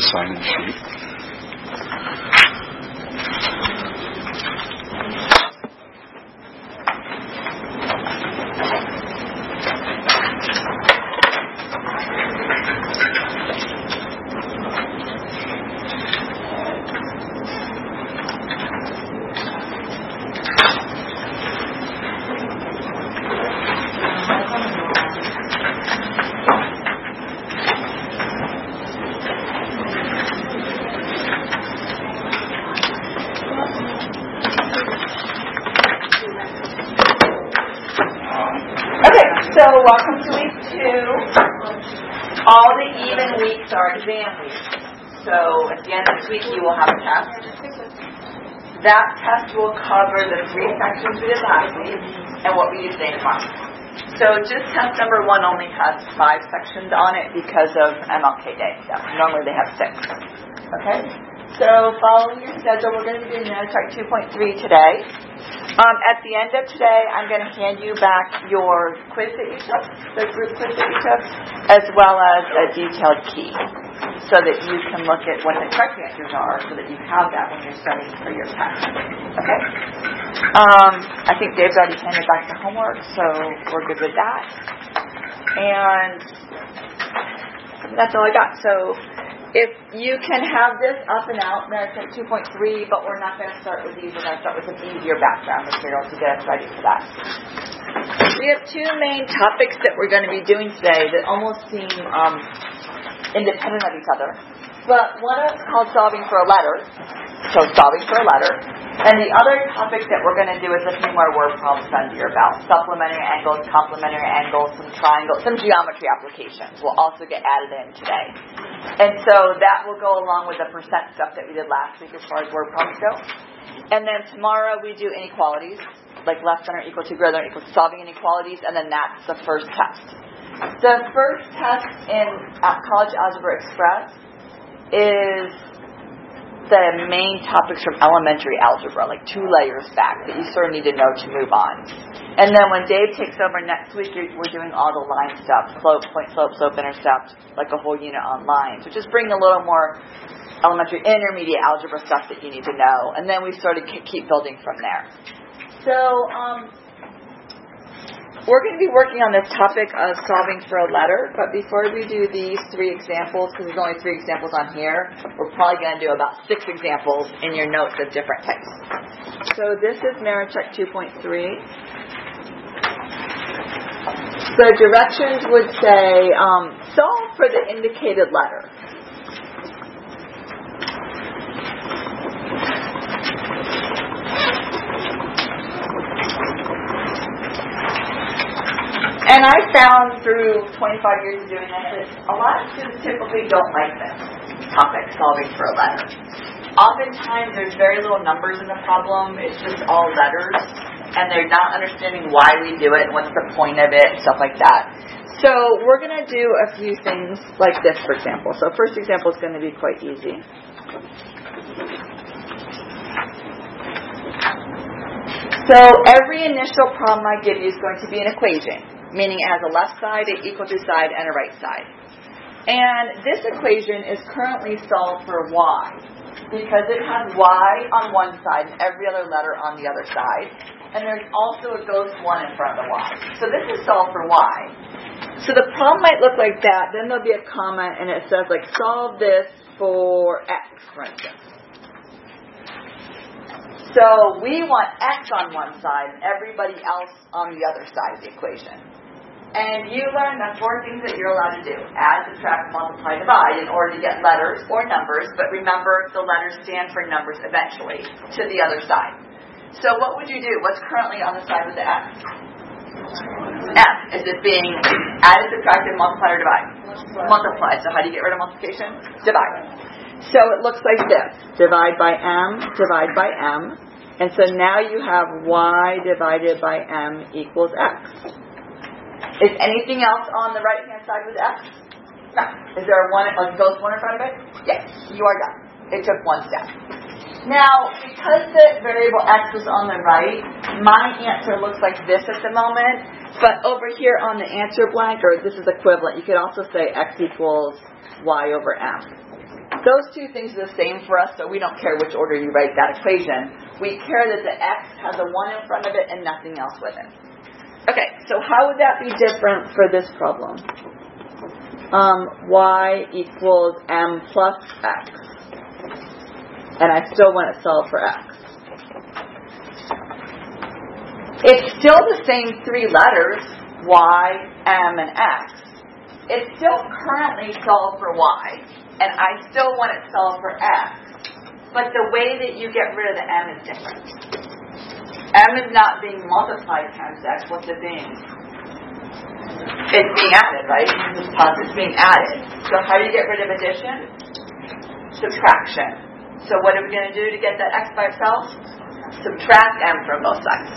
sign-in sheet. So welcome to week 2. All the even weeks are exam weeks. So at the end of this week you will have a test. That test will cover the 3 sections we did last week and what we did today tomorrow. So just test number 1 only has 5 sections on it because of MLK Day. So normally they have 6. Okay? So following your schedule, we're going to be doing Nanotech 2.3 today. At the end of today, I'm going to hand you back your quiz that you took, the group quiz that you took, as well as a detailed key, so that you can look at what the correct answers are, so that you have that when you're studying for your test. Okay? I think Dave's already handed back the homework, so we're good with that. And that's all I got. So if you can have this up and out, Nanotech 2.3, but we're not going to start with these. We're going to start with some easier background material to get us ready for that. We have 2 main topics that we're going to be doing today that almost seem independent of each other. But one is called solving for a letter, so solving for a letter. And the other topic that we're going to do is a few more word problems under your belt. Supplementary angles, complementary angles, some triangles, some geometry applications will also get added in today. And so that will go along with the percent stuff that we did last week as far as word problems go. And then tomorrow we do inequalities, like less than or equal to, greater than or equal to, solving inequalities, and then that's the first test. The first test in College Algebra Express is the main topics from elementary algebra, like 2 layers back that you sort of need to know to move on. And then when Dave takes over next week, we're doing all the line stuff, slope, point, slope, intercept, like a whole unit on lines, which is bringing a little more elementary, intermediate algebra stuff that you need to know. And then we sort of keep building from there. So we're going to be working on this topic of solving for a letter, but before we do these 3 examples, because there's only 3 examples on here, we're probably going to do about 6 examples in your notes of different types. So this is Nanotech 2.3. The directions would say, solve for the indicated letter. And I found through 25 years of doing this that a lot of students typically don't like this topic, solving for a letter. Oftentimes there's very little numbers in the problem. It's just all letters. And they're not understanding why we do it and what's the point of it and stuff like that. So we're going to do a few things like this, for example. So first example is going to be quite easy. So every initial problem I give you is going to be an equation, meaning it has a left side, an equal to side, and a right side. And this equation is currently solved for y, because it has y on one side and every other letter on the other side. And there's also a ghost 1 in front of the y. So this is solved for y. So the problem might look like that. Then there'll be a comment and it says, like, solve this for x, for instance. So we want x on one side and everybody else on the other side of the equation. And you learn the 4 things that you're allowed to do. Add, subtract, multiply, divide in order to get letters or numbers. But remember, the letters stand for numbers eventually to the other side. So what would you do? What's currently on the side with the x? F. Is it being added, subtracted, multiplied, or divided? Multiplied. So how do you get rid of multiplication? Divide. So it looks like this. Divide by m, divide by m. And so now you have y divided by m equals x. Is anything else on the right-hand side with x? No. Is there a ghost 1 in front of it? Yes. You are done. It took 1 step. Now, because the variable x was on the right, my answer looks like this at the moment. But over here on the answer blank, or this is equivalent, you could also say x equals y over m. those two things are the same for us, so we don't care which order you write that equation. We care that the x has a 1 in front of it and nothing else with it. Okay, so how would that be different for this problem? Y equals m plus x. And I still want to solve for x. It's still the same 3 letters, y, m, and x. It's still currently solved for y, and I still want it solved for x. But the way that you get rid of the m is different. M is not being multiplied times x. What's it being? It's being added, right? It's being added. So how do you get rid of addition? Subtraction. So what are we going to do to get that x by itself? Subtract m from both sides.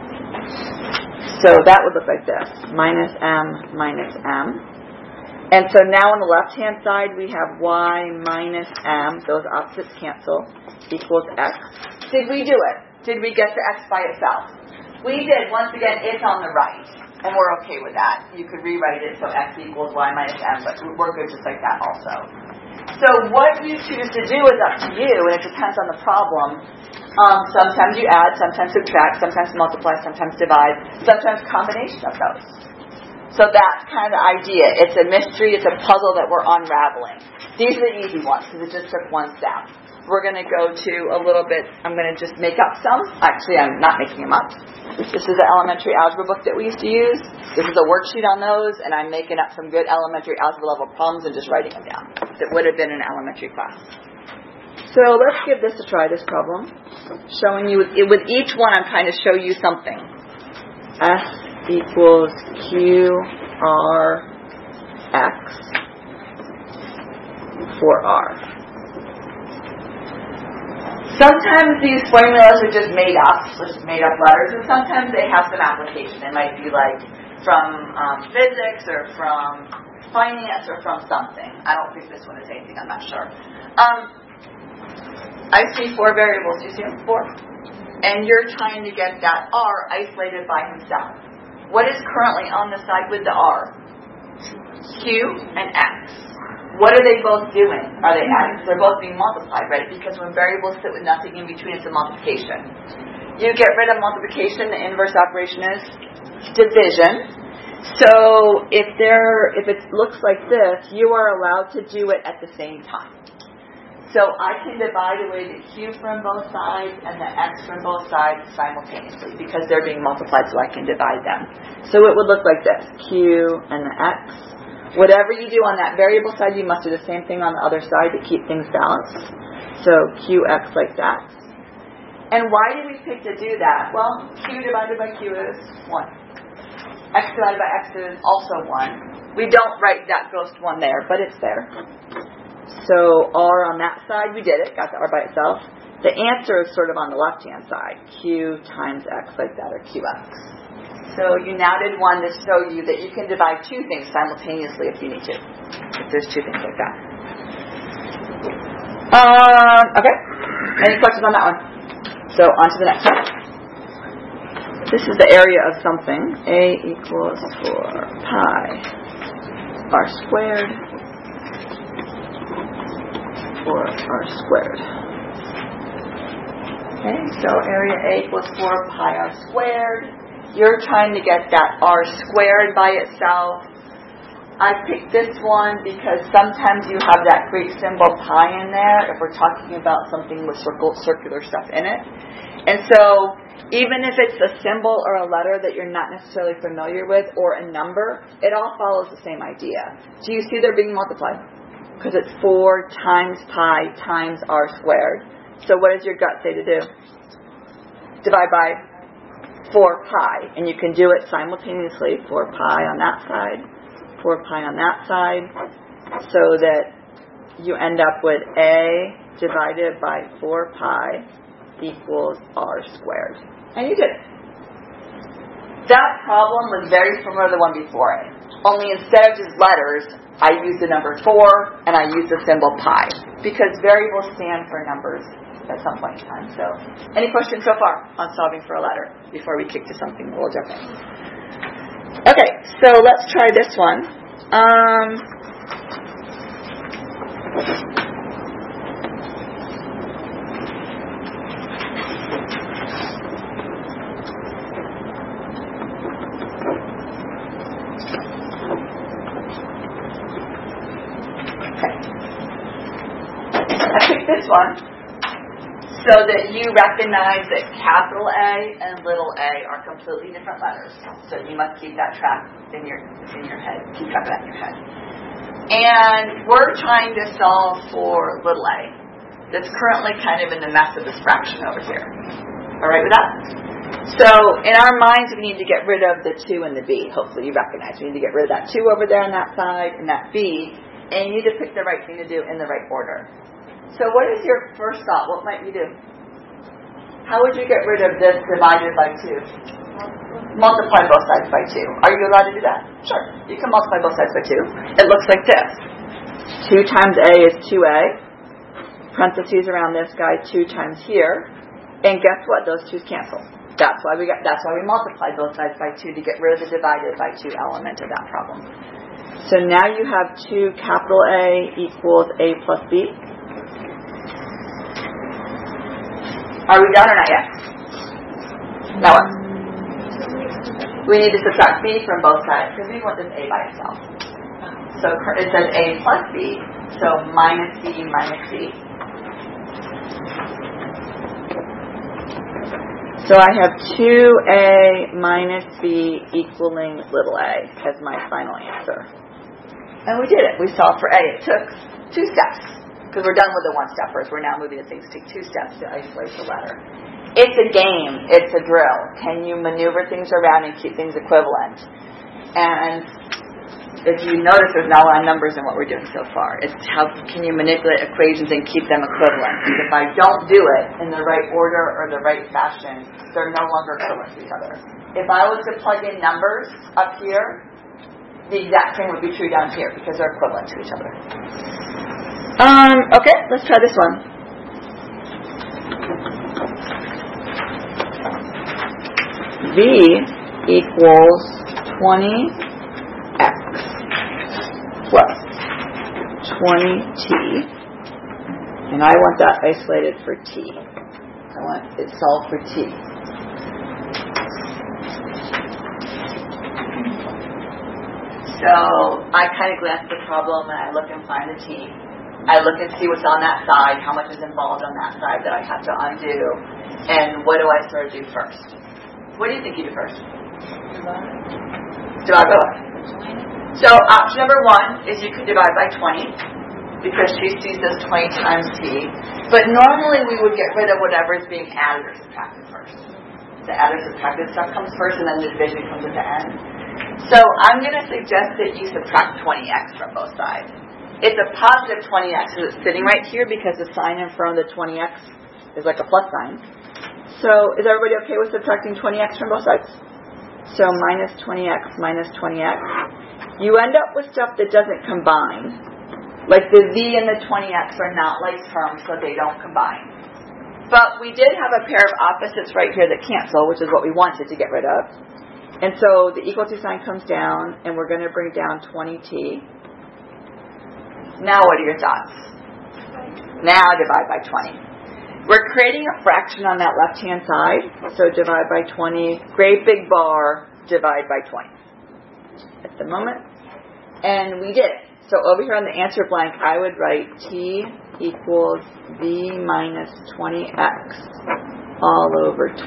So that would look like this. Minus m minus m. And so now on the left-hand side, we have y minus m, those opposites cancel, equals x. Did we do it? Did we get the x by itself? We did. Once again, it's on the right, and we're okay with that. You could rewrite it so x equals y minus m, but we're good just like that also. So what you choose to do is up to you, and it depends on the problem. Sometimes you add, sometimes subtract, sometimes multiply, sometimes divide, sometimes combination of those. So that's kind of the idea. It's a mystery. It's a puzzle that we're unraveling. These are the easy ones because it just took one step. We're going to go to a little bit. I'm going to just make up some. Actually, I'm not making them up. This is the elementary algebra book that we used to use. This is a worksheet on those, and I'm making up some good elementary algebra level problems and just writing them down. That would have been in elementary class. So let's give this a try, this problem. Showing you, with each one, I'm trying to show you something. S equals Q R X for R. Sometimes these formulas are just made up letters, and sometimes they have some application. They might be like from physics or from finance or from something. I don't think this one is anything. I'm not sure. I see 4 variables. Do you see them? 4. And you're trying to get that R isolated by himself. What is currently on the side with the R? Q and X. What are they both doing? Are they adding? They're both being multiplied, right? Because when variables sit with nothing in between, it's a multiplication. You get rid of multiplication, the inverse operation is division. So if it looks like this, you are allowed to do it at the same time. So I can divide away the Q from both sides and the X from both sides simultaneously because they're being multiplied, so I can divide them. So it would look like this, Q and the X. Whatever you do on that variable side, you must do the same thing on the other side to keep things balanced. So QX like that. And why did we pick to do that? Well, Q divided by Q is 1. X divided by X is also 1. We don't write that ghost 1 there, but it's there. So R on that side, we did it, got the R by itself. The answer is sort of on the left-hand side, Q times X like that, or QX. So you now did one to show you that you can divide 2 things simultaneously if you need to. If there's 2 things like that. Okay. Any questions on that one? So on to the next one. This is the area of something. A equals 4 pi R squared. For R squared. Okay, so area A equals 4 pi R squared. You're trying to get that R squared by itself. I picked this one because sometimes you have that Greek symbol pi in there if we're talking about something with circular stuff in it. And so even if it's a symbol or a letter that you're not necessarily familiar with or a number, it all follows the same idea. Do you see they're being multiplied? Because it's 4 times pi times R squared. So what does your gut say to do? Divide by 4 pi. And you can do it simultaneously. 4 pi on that side, 4 pi on that side. So that you end up with A divided by 4 pi equals R squared. And you did it. That problem was very similar to the one before it. Only instead of just letters, I use the number 4 and I use the symbol pi because variables stand for numbers at some point in time. So, any questions so far on solving for a letter before we kick to something a little different? Okay, so let's try this one. one so that you recognize that capital A and little a are completely different letters. So you must keep that track in your head. Keep track of that in your head. And we're trying to solve for little a. That's currently kind of in the mess of this fraction over here. All right with that? So in our minds, we need to get rid of the 2 and the b. Hopefully you recognize. We need to get rid of that 2 over there on that side and that b. And you need to pick the right thing to do in the right order. So what is your first thought? What might you do? How would you get rid of this divided by 2? Multiply both sides by 2. Are you allowed to do that? Sure. You can multiply both sides by 2. It looks like this. 2 times a is 2a. Parentheses around this guy, 2 times here. And guess what? Those 2's cancel. That's why we multiplied both sides by 2 to get rid of the divided by 2 element of that problem. So now you have 2 capital A equals A plus B. Are we done or not yet? Now what? We need to subtract B from both sides because we want this A by itself. So it says A plus B, so minus B minus C. So I have 2A minus B equaling little a as my final answer. And we did it. We solved for A. It took 2 steps because we're done with the one-steppers. We're now moving to things take 2 steps to isolate the letter. It's a game. It's a drill. Can you maneuver things around and keep things equivalent? And if you notice, there's not a lot of numbers in what we're doing so far. It's how can you manipulate equations and keep them equivalent. Because if I don't do it in the right order or the right fashion, they're no longer equivalent to each other. If I was to plug in numbers up here, the exact same would be true down here because they're equivalent to each other. Okay, let's try this one. V equals 20x plus 20t. And I want that isolated for t. I want it solved for t. So I kind of glance at the problem and I look and find the t. I look and see what's on that side, how much is involved on that side that I have to undo, and what do I sort of do first? What do you think you do first? Divide by what? So option number 1 is you could divide by 20 because she sees this 20 times t. But normally we would get rid of whatever is being added or subtracted first. The added or subtracted stuff comes first and then the division comes at the end. So I'm going to suggest that you subtract 20x from both sides. It's a positive 20x, so it's sitting right here because the sign in front of the 20x is like a plus sign. So is everybody okay with subtracting 20x from both sides? So minus 20x minus 20x. You end up with stuff that doesn't combine. Like the v and the 20x are not like terms, so they don't combine. But we did have a pair of opposites right here that cancel, which is what we wanted to get rid of. And so the equal to sign comes down, and we're going to bring down 20t. Now what are your thoughts? Now divide by 20. We're creating a fraction on that left-hand side. So divide by 20, great big bar, divide by 20. At the moment. And we did it. So over here on the answer blank, I would write t equals v minus 20x all over 20.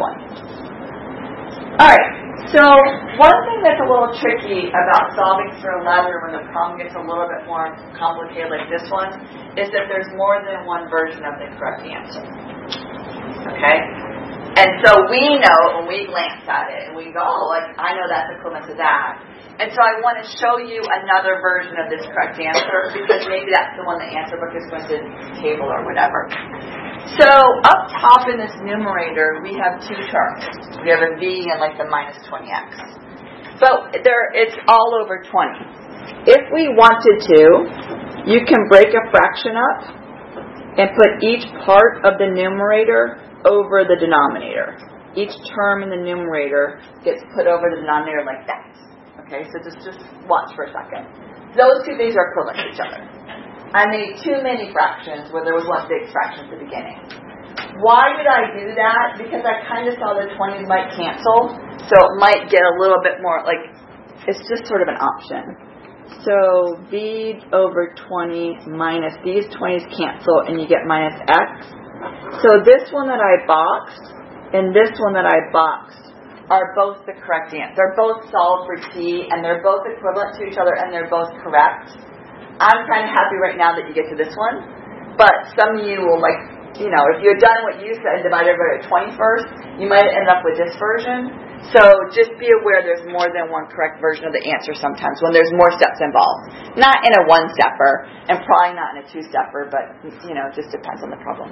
Alright, so one thing that's a little tricky about solving for a letter when the problem gets a little bit more complicated like this one is that there's more than one version of the correct answer. Okay? And so we know when we glance at it and we go, oh, like, I know that's equivalent to that. And so I want to show you another version of this correct answer because maybe that's the one the answer book is going to table or whatever. So up top in this numerator, we have 2 terms. We have a v and like the minus 20x. But it's all over 20. If we wanted to, you can break a fraction up and put each part of the numerator over the denominator. Each term in the numerator gets put over the denominator like that. Okay, so just watch for a second. Those 2 things are equivalent to each other. I made too many fractions where there was one big fraction at the beginning. Why did I do that? Because I kind of saw the 20s might cancel, so it might get a little bit more, like, it's just sort of an option. So b over 20 minus these 20s cancel, and you get minus x. So this one that I boxed and this one that I boxed are both the correct answer. They're both solved for t, and they're both equivalent to each other, and they're both correct. I'm kind of happy right now that you get to this one, but some of you will if you had done what you said and divided by 20 first, you might end up with this version. So just be aware there's more than one correct version of the answer sometimes when there's more steps involved. Not in a one-stepper, and probably not in a two-stepper, but, it just depends on the problem.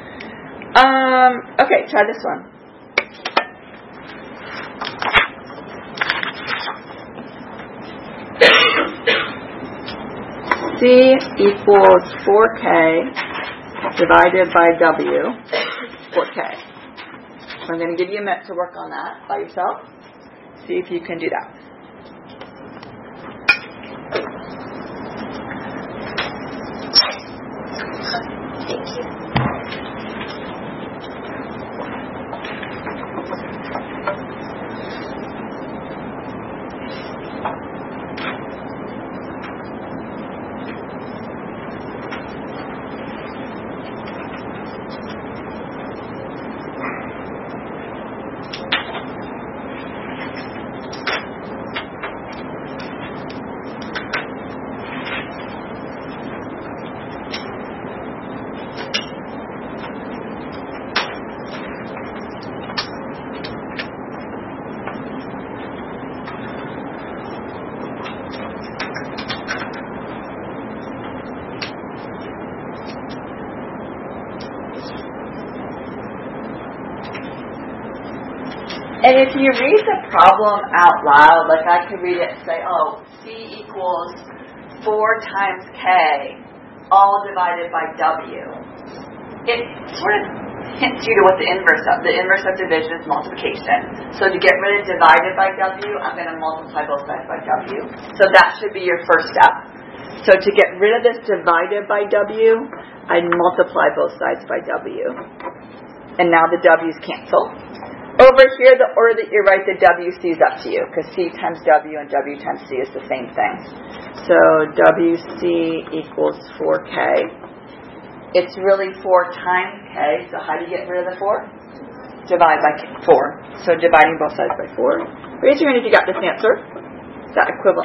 Okay, try this one. C equals 4K divided by W, 4K. So I'm going to give you a minute to work on that by yourself. See if you can do that. Thank you. And if you read the problem out loud, like I could read it and say, C equals 4 times K, all divided by W. It sort of hints you to what the inverse of. The inverse of division is multiplication. So to get rid of divided by W, I'm going to multiply both sides by W. So that should be your first step. So to get rid of this divided by W, I multiply both sides by W. And now the W's cancel. Over here, the order that you write the WC is up to you, because C times W and W times C is the same thing. So WC equals 4K. It's really 4 times K, so how do you get rid of the 4? Divide by 4. So dividing both sides by 4. Raise your hand if you got this answer. Is that equivalent,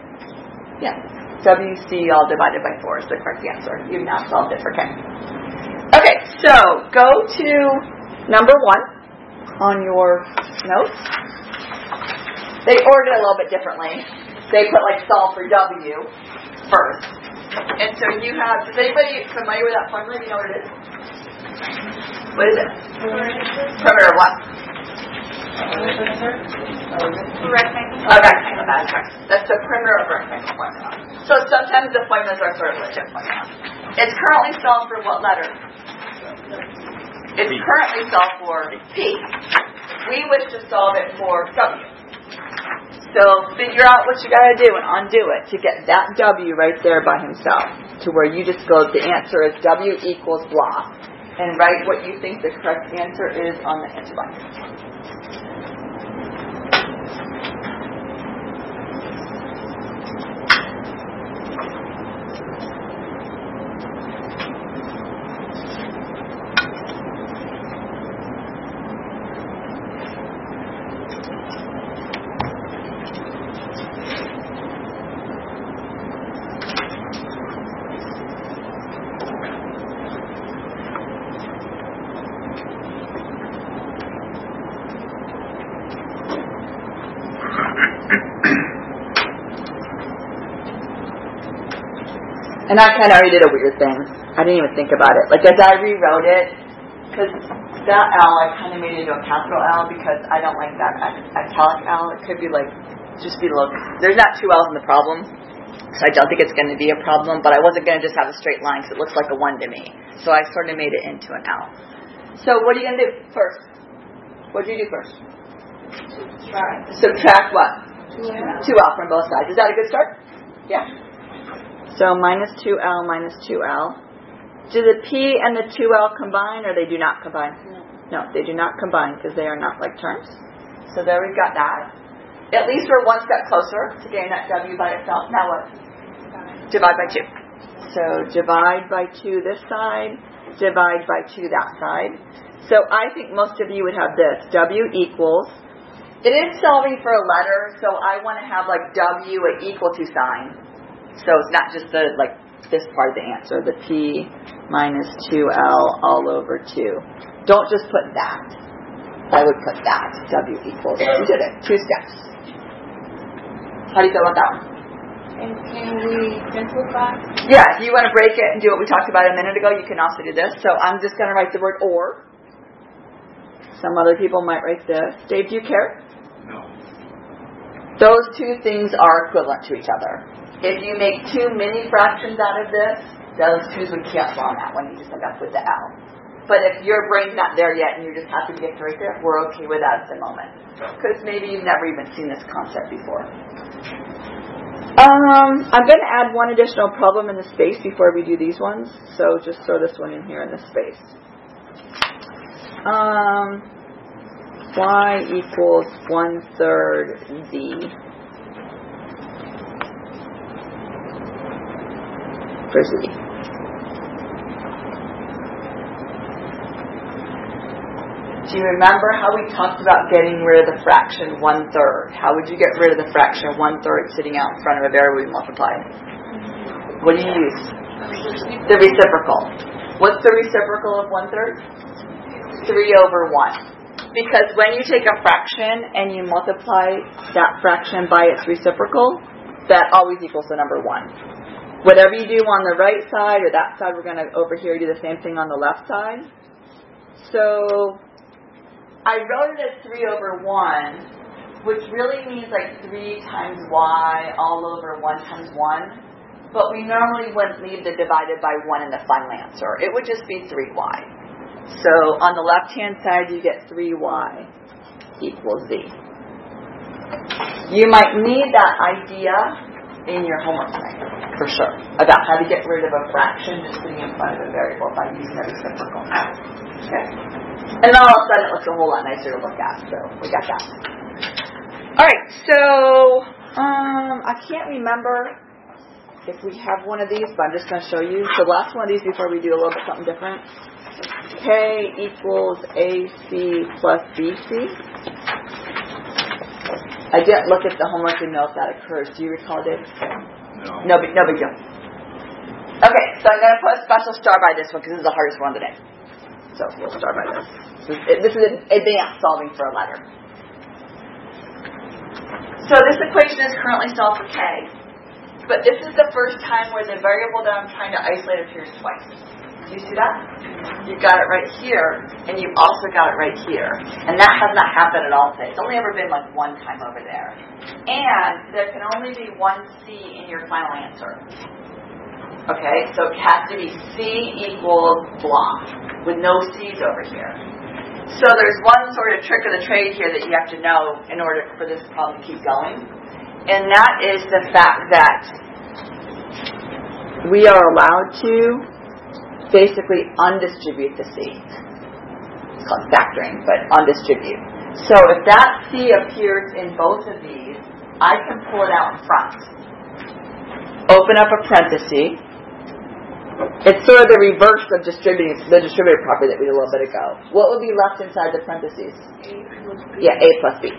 WC all divided by 4 is the correct answer. You've now solved it for K. Okay, so go to number 1. On your notes. They ordered it a little bit differently. They put solve for W first. And so you have, is anybody familiar with that formula? Do you know what it is? What is it? Perimeter of what? Rectangle. That's the perimeter of rectangle formula. So sometimes the formulas are sort of legit formula. It's currently solved for what letter? It's currently solved for P. We wish to solve it for W. So figure out what you got to do and undo it to get that W right there by himself, to where you just go, the answer is W equals blah, and write what you think the correct answer is on the answer box. And I kind of already did a weird thing. I didn't even think about it. As I rewrote it, because that L, I kind of made it into a capital L because I don't like that italic L. It could be just be little. There's not 2 L's in the problem, so I don't think it's going to be a problem, but I wasn't going to just have a straight line because it looks like a 1 to me. So I sort of made it into an L. So what are you going to do first? What do you do first? Subtract what? 2L from both sides. Is that a good start? Yeah. So minus 2L minus 2L. Do the P and the 2L combine, or they do not combine? No, they do not combine because they are not like terms. So there we've got that. At least we're one step closer to getting that W by itself. Now what? divide by 2. So divide by 2 this side, divide by 2 that side. So I think most of you would have this. W equals. It is solving for a letter, so I want to have like W an equal to sign. So it's not just the like this part of the answer, the P minus 2L all over 2. Don't just put that. I would put that. W equals. We did it. 2 steps. How do you feel about that one? And can we simplify? Yeah, if you want to break it and do what we talked about a minute ago, you can also do this. So I'm just going to write the word or. Some other people might write this. Dave, do you care? No. Those two things are equivalent to each other. If you make 2 mini fractions out of this, those 2's would cancel on that one. You just end up with the L. But if your brain's not there yet and you're just happy to get to right there, we're okay with that at the moment. Because maybe you've never even seen this concept before. I'm going to add one additional problem in the space before we do these ones. So just throw this one in here in the space. Y equals 1/3 Z. For Z. Do you remember how we talked about getting rid of the fraction 1/3? How would you get rid of the fraction 1/3 sitting out in front of a variable we multiplied? What do you use? The reciprocal. What's the reciprocal of 1/3? 3/1. Because when you take a fraction and you multiply that fraction by its reciprocal, that always equals the number 1. Whatever you do on the right side or that side, we're going to over here do the same thing on the left side. So I wrote it as 3/1, which really means like 3 times y all over 1 times 1. But we normally wouldn't leave the divided by 1 in the final answer. It would just be 3y. So on the left-hand side, you get 3y equals z. You might need that idea in your homework tonight, for sure, about how to get rid of a fraction just sitting in front of a variable by using a reciprocal. Okay? And then all of a sudden it looks a whole lot nicer to look at, so we got that. Alright, so I can't remember if we have one of these, but I'm just going to show you. So the last one of these before we do a little bit something different. K equals AC plus BC. I didn't look at the homework to know if that occurs. Do you recall, Dave? No big deal. Okay, so I'm going to put a special star by this one because this is the hardest one of the day. So we'll start by this. This is advanced solving for a letter. So this equation is currently solved for K, but this is the first time where the variable that I'm trying to isolate appears twice. Do you see that? You got it right here, and you also got it right here. And that has not happened at all today. It's only ever been like one time over there. And there can only be one C in your final answer. Okay, so it has to be C equals blah, with no C's over here. So there's one sort of trick of the trade here that you have to know in order for this problem to keep going. And that is the fact that we are allowed to basically undistribute the C. It's called factoring, but undistribute. So if that C appears in both of these, I can pull it out in front. Open up a parenthesis. It's sort of the reverse of distributing, the distributive property that we did a little bit ago. What would be left inside the parentheses? Yeah, A plus B.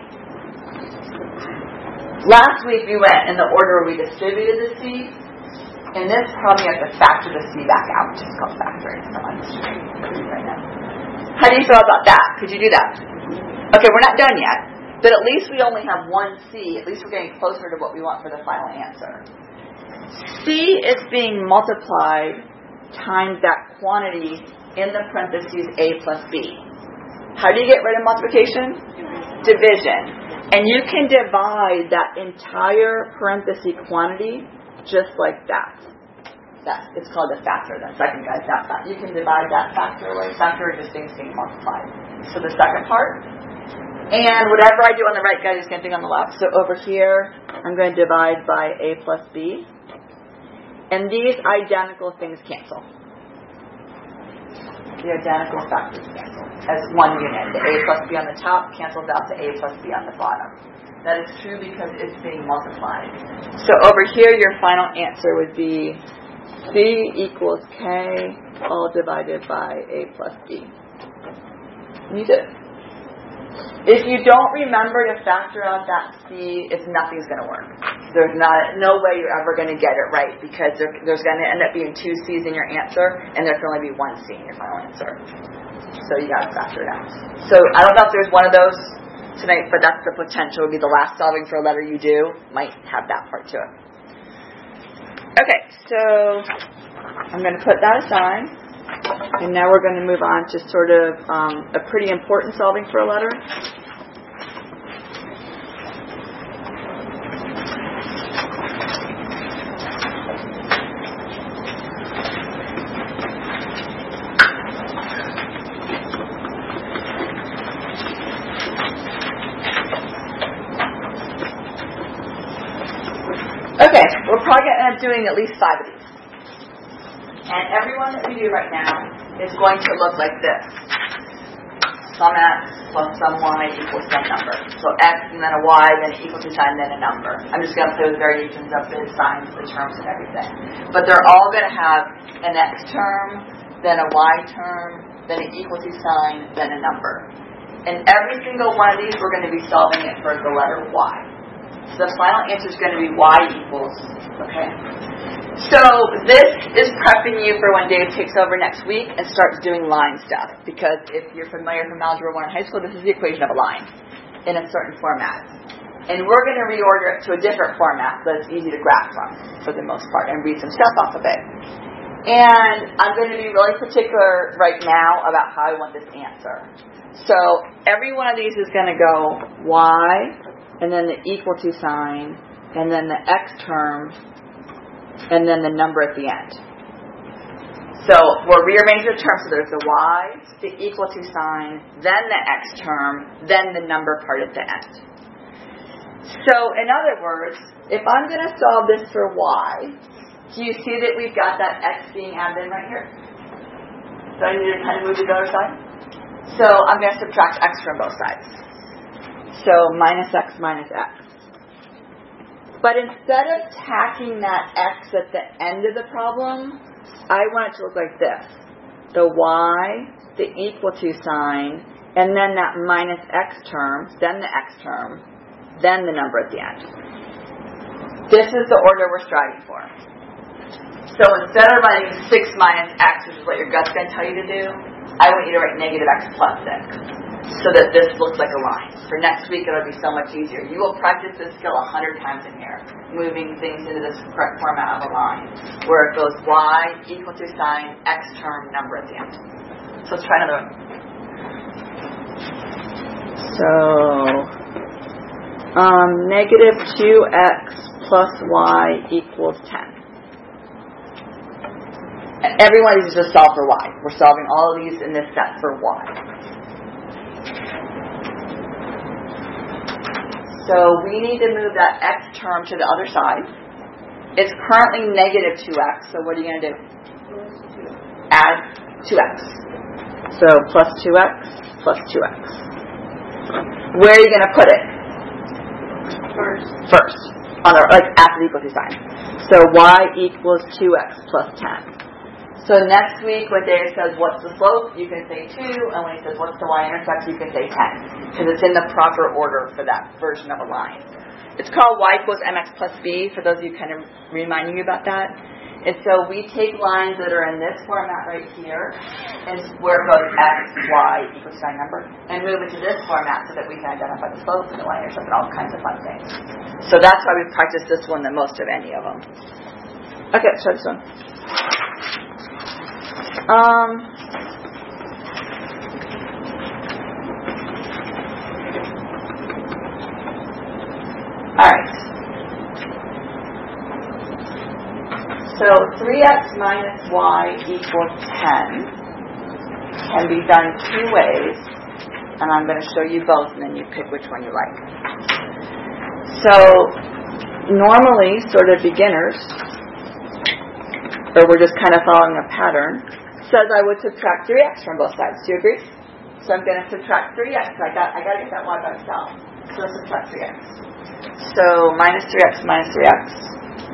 Last week we went in the order where we distributed the C. In this problem, you have to factor the C back out, which is called factoring. So I'm just right now. How do you feel about that? Could you do that? Okay, we're not done yet. But at least we only have one C. At least we're getting closer to what we want for the final answer. C is being multiplied times that quantity in the parentheses A plus B. How do you get rid of multiplication? Division. And you can divide that entire parenthesis quantity just like that. It's called a factor. The second guy's not that. You can divide that factor away. Factor are just things being multiplied. So the second part. And whatever I do on the right, guys, is the same thing on the left. So over here, I'm going to divide by A plus B. And these identical things cancel. The identical factors cancel as one unit. The A plus B on the top cancels out to A plus B on the bottom. That is true because it's being multiplied. So over here, your final answer would be C equals K all divided by A plus B. You did it. If you don't remember to factor out that C, nothing's going to work. There's no way you're ever going to get it right because there's going to end up being 2 C's in your answer, and there can only be 1 C in your final answer. So you got to factor it out. So I don't know if there's one of those tonight, but that's the potential. Would be the last solving for a letter you do might have that part to it. Okay, so I'm going to put that aside, and now we're going to move on to sort of a pretty important solving for a letter. Okay, we're probably going to end up doing at least 5 of these. And every one that we do right now is going to look like this. Some x plus some y equals some number. So x and then a y, then an equal to sign, then a number. I'm just going to play with variations of the signs, the terms, and everything. But they're all going to have an x term, then a y term, then an equal to sign, then a number. And every single one of these, we're going to be solving it for the letter y. So the final answer is going to be y equals, okay? So this is prepping you for when Dave takes over next week and starts doing line stuff. Because if you're familiar from Algebra 1 in high school, this is the equation of a line in a certain format. And we're going to reorder it to a different format so it's easy to graph from, for the most part, and read some stuff off of it. And I'm going to be really particular right now about how I want this answer. So every one of these is going to go y, and then the equal to sign, and then the x term, and then the number at the end. So we're rearranging the terms. So there's the y, the equal to sign, then the x term, then the number part at the end. So in other words, if I'm going to solve this for y, do you see that we've got that x being added in right here? So I need to kind of move to the other side. So I'm going to subtract x from both sides. So minus x minus x. But instead of tacking that x at the end of the problem, I want it to look like this. The y, the equal to sign, and then that minus x term, then the x term, then the number at the end. This is the order we're striving for. So instead of writing 6 minus x, which is what your gut's going to tell you to do, I want you to write negative x plus 6. So that this looks like a line. For next week, it'll be so much easier. You will practice this skill 100 times in here, moving things into this correct format of a line, where it goes y equal to sign, x term, number at the end. So let's try another one. So, negative 2x plus y equals 10. Every one of these is just solved for y. We're solving all of these in this set for y. So we need to move that x term to the other side. It's currently negative 2x, so what are you going to do? Add 2x. So plus 2x plus 2x. Where are you going to put it? First. On the, like after the equal to sign. So y equals 2x plus 10. So next week when Dave says, what's the slope? You can say 2. And when he says, what's the y-intercept? You can say 10. Because it's in the proper order for that version of a line. It's called y equals mx plus b, for those of you kind of reminding you about that. And so we take lines that are in this format right here, and where it goes x, y equals sign number, and move it to this format so that we can identify the slope and the y-intercept and all kinds of fun things. So that's why we practice this one the most of any of them. Okay, let's try this one. Alright. So 3x minus y equals 10 can be done 2 ways, and I'm going to show you both, and then you pick which one you like. So normally, sort of beginners, or we're just kind of following a pattern, says I would subtract 3x from both sides. Do you agree? So I'm going to subtract 3x. I got to get that y by itself. So let's subtract 3x. So minus 3x minus 3x.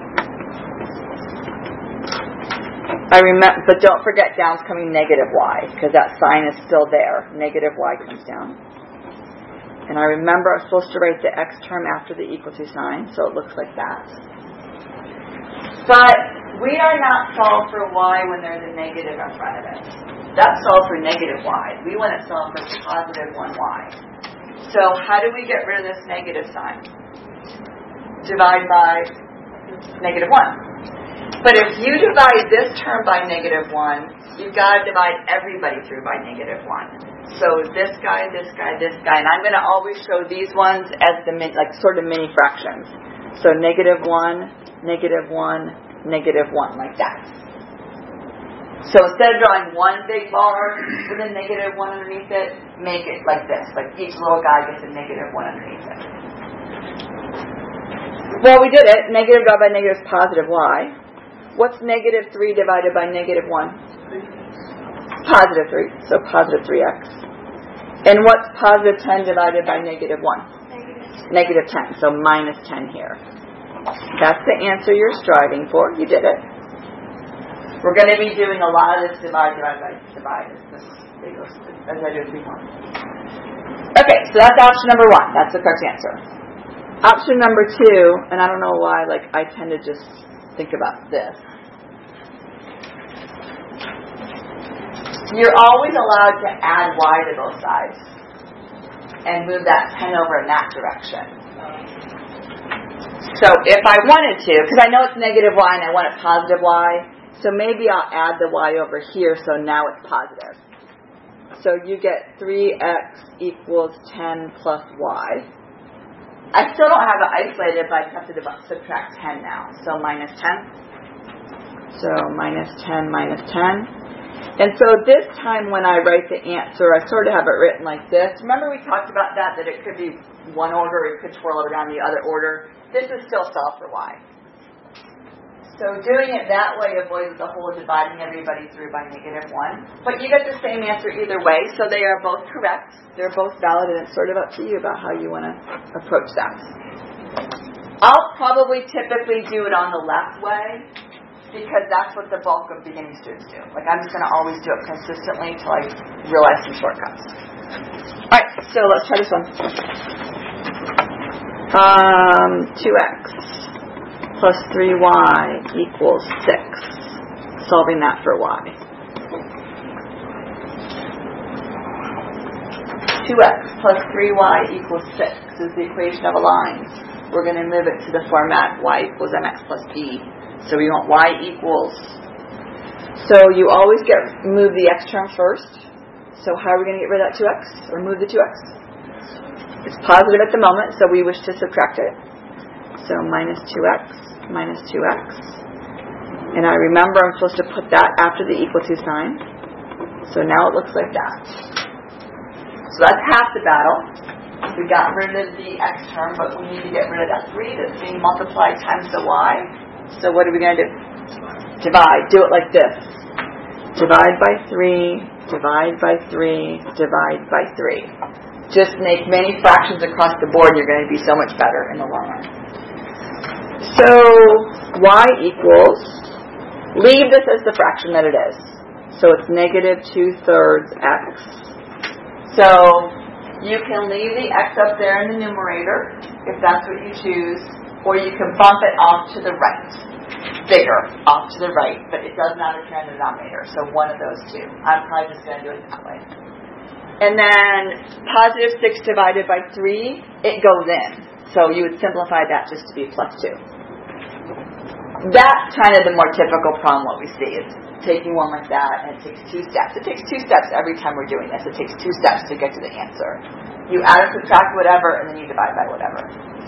But don't forget down's coming negative y, because that sign is still there. Negative y comes down. And I remember I'm supposed to write the x term after the equal to sign, so it looks like that. But we are not solved for y when there's a negative in front of it. That's solved for negative y. We want it solved for positive 1y. So how do we get rid of this negative sign? Divide by negative 1. But if you divide this term by negative 1, you've got to divide everybody through by negative 1. So this guy, this guy, this guy. And I'm going to always show these ones as the sort of mini fractions. So negative 1, negative 1, negative 1, like that. So instead of drawing one big bar with a negative 1 underneath it, make it like this. Like each little guy gets a negative 1 underneath it. Well, we did it. Negative divided by negative is positive y. What's negative 3 divided by negative 1? Positive 3. So positive 3x. And what's positive 10 divided by negative 1? Negative 10. So minus 10 here. That's the answer you're striving for. You did it. We're going to be doing a lot of this divide by divide as I do before. Okay, so that's option number 1. That's the correct answer. Option number 2, and I don't know why, I tend to just think about this. You're always allowed to add y to both sides and move that 10 over in that direction. So if I wanted to, because I know it's negative y and I want it positive y, so maybe I'll add the y over here so now it's positive. So you get 3x equals 10 plus y. I still don't have it isolated, but I have to subtract 10 now. So minus 10. So minus 10 minus 10. And so this time when I write the answer, I sort of have it written like this. Remember we talked about that it could be one order, it could twirl it around the other order. This is still solved for y. So doing it that way avoids the whole dividing everybody through by negative 1. But you get the same answer either way, so they are both correct. They're both valid, and it's sort of up to you about how you want to approach that. I'll probably typically do it on the left way, because that's what the bulk of beginning students do. I'm just going to always do it consistently until I realize some shortcuts. Alright, so let's try this one. 2x plus 3y equals 6. Solving that for y. 2x plus 3y equals 6 is the equation of a line. We're going to move it to the format y equals mx plus b. So we want y equals. So you always move the x term first. So how are we going to get rid of that 2x? Or move the 2x? It's positive at the moment, so we wish to subtract it. So minus 2x minus 2x. And I remember I'm supposed to put that after the equal to sign. So now it looks like that. So that's half the battle. We got rid of the x term, but we need to get rid of that 3 that's being multiplied times the y. So what are we going to do? Divide. Do it like this. Divide by 3, divide by 3, divide by 3. Just make many fractions across the board. You're going to be so much better in the long run. So y equals, leave this as the fraction that it is. So it's negative 2/3 x. So you can leave the x up there in the numerator, if that's what you choose. Or you can bump it off to the right, bigger, off to the right, but it does not appear in the denominator, so one of those two. I'm probably just going to do it that way. And then positive 6 divided by 3, it goes in. So you would simplify that just to be plus 2. That's kind of the more typical problem what we see is taking one like that, and it takes 2 steps. It takes 2 steps every time we're doing this. It takes 2 steps to get to the answer. You add or subtract whatever, and then you divide by whatever.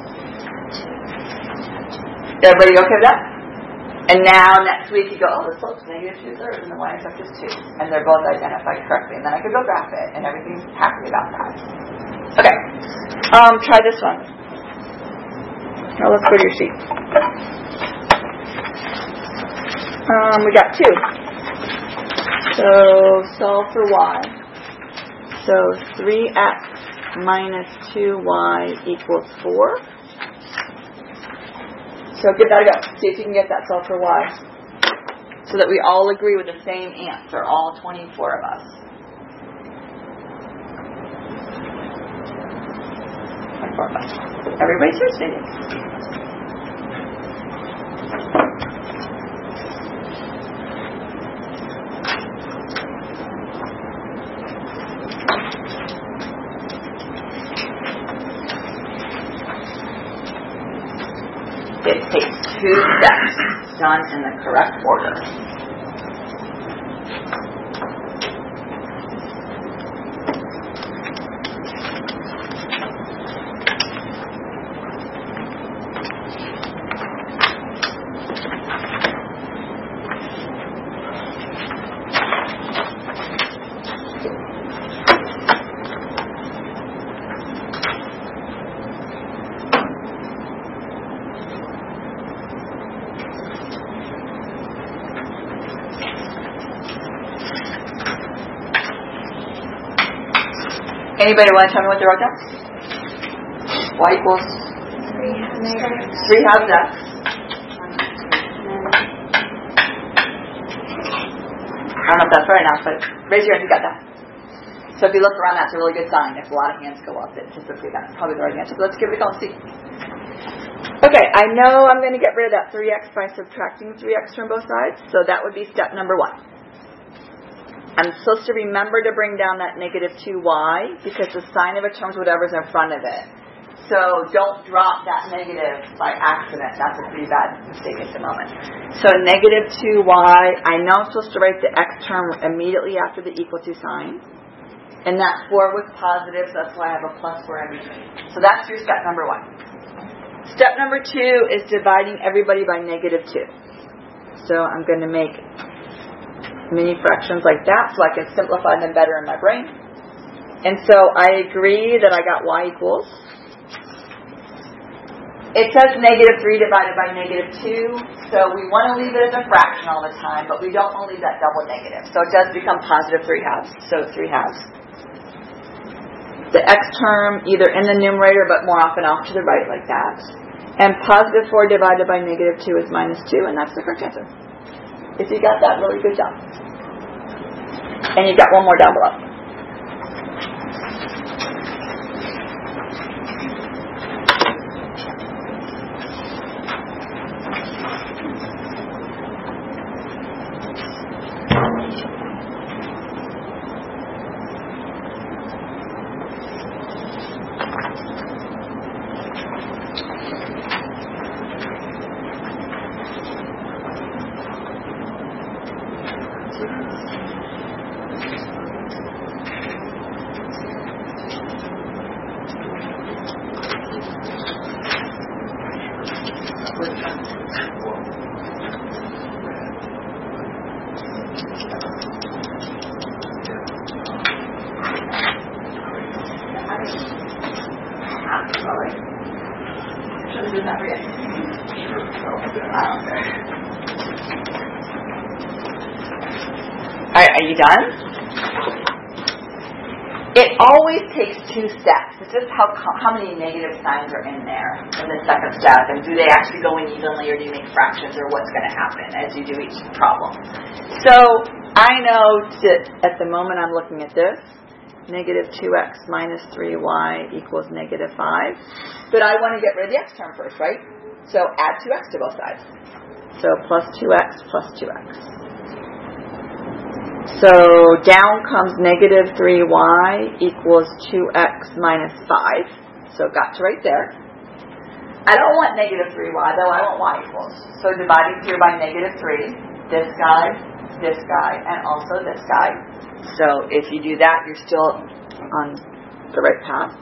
Everybody okay with that? And now next week you go, oh, the slope's negative 2/3 and the y-intercept is 2. And they're both identified correctly. And then I could go graph it and everything's happy about that. Okay. Try this one. Now let's go to your sheet. We got 2. So solve for y. So 3x minus 2y equals 4. So give that a go. See if you can get that cell for y. So that we all agree with the same answer, all 24 of us. Everybody's here sitting. It takes 2 steps done in the correct order. Anybody want to tell me what they wrote down? Y equals 3 halves x. I don't know if that's right enough, but raise your hand if you got that. So if you look around, that's a really good sign. If a lot of hands go up, it's typically that's probably the right answer. So let's give it a go and see. Okay, I know I'm going to get rid of that 3x by subtracting 3x from both sides. So that would be step number 1. I'm supposed to remember to bring down that negative 2y because the sign of a term is whatever's in front of it. So don't drop that negative by accident. That's a pretty bad mistake at the moment. So negative 2y, I know I'm supposed to write the x term immediately after the equal to sign. And that 4 was positive, so that's why I have a plus 4 in between. So that's your step number 1. Step number 2 is dividing everybody by negative 2. So I'm going to make mini fractions like that so I can simplify them better in my brain. And so I agree that I got y equals. It says negative 3 divided by negative 2, so we want to leave it as a fraction all the time, but we don't want to leave that double negative. So it does become positive 3 halves, so 3 halves. The x term either in the numerator, but more often off to the right like that. And positive 4 divided by negative 2 is minus 2, and that's the correct answer. If you got that, really good job. And you got one more down below. Alright, are you done? It always takes 2 steps. It's just how many negative signs are in there in the second step, and do they actually go in evenly, or do you make fractions, or what's going to happen as you do each problem. So I know that at the moment I'm looking at this, negative 2x minus 3y equals negative 5. But I want to get rid of the x term first, right? So add 2x to both sides. So plus 2x plus 2x. So down comes negative 3y equals 2x minus 5. So got to right there. I don't want negative 3y, though. I want y equals. So dividing here by negative 3, this guy, and also this guy. So if you do that, you're still on the right path.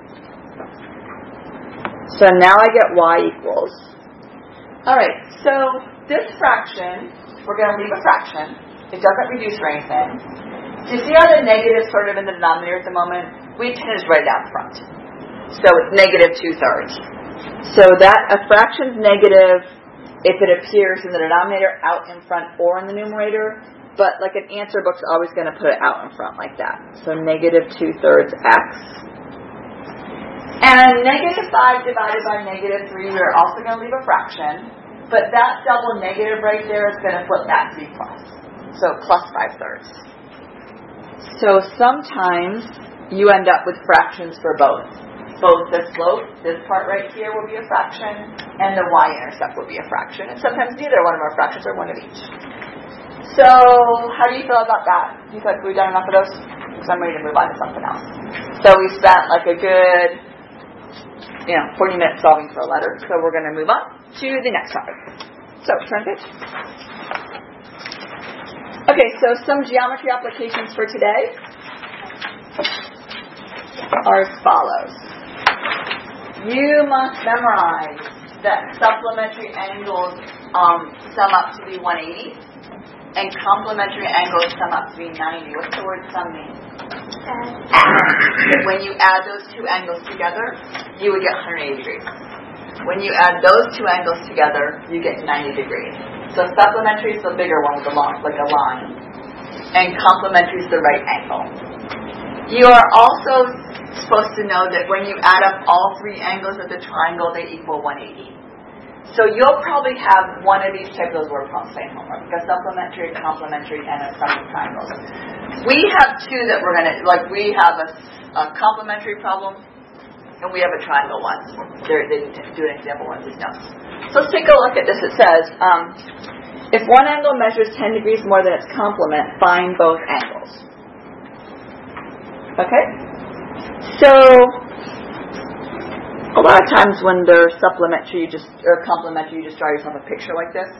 So now I get y equals. Alright, so this fraction, we're going to leave a fraction. It doesn't reduce or anything. Do you see how the negative is sort of in the denominator at the moment? We tend to just write it out front. So it's negative 2/3. So that a fraction's negative if it appears in the denominator, out in front, or in the numerator. But like an answer book's always going to put it out in front like that. So negative 2/3 x. And negative 5 divided by negative 3, we're also going to leave a fraction. But that double negative right there is going to flip back to be plus. So plus 5/3. So sometimes you end up with fractions for both. Both the slope, this part right here will be a fraction, and the y-intercept will be a fraction. And sometimes neither one of them are fractions, or one of each. So how do you feel about that? You feel like we've done enough of those? Because I'm ready to move on to something else. So we spent like a good 40 minutes solving for a letter. So we're going to move on to the next topic. So turn page. Okay, so some geometry applications for today are as follows. You must memorize that supplementary angles sum up to be 180 and complementary angles sum up to be 90. What's the word sum mean? Add. When you add those two angles together, you would get 180 degrees. When you add those two angles together, you get 90 degrees. So supplementary is the bigger one with the long, like a line. And complementary is the right angle. You are also supposed to know that when you add up all three angles of the triangle, they equal 180. So you'll probably have one of these types of word problems in homework, a supplementary, complementary, and a sum of triangles. We have two that we're going to, we have a complementary problem, and we have a triangle one. They do an example one, just notes. So let's take a look at this. It says, if one angle measures 10 degrees more than its complement, find both angles. Okay? So, a lot of times when they're supplementary, or complementary, you just draw yourself a picture like this.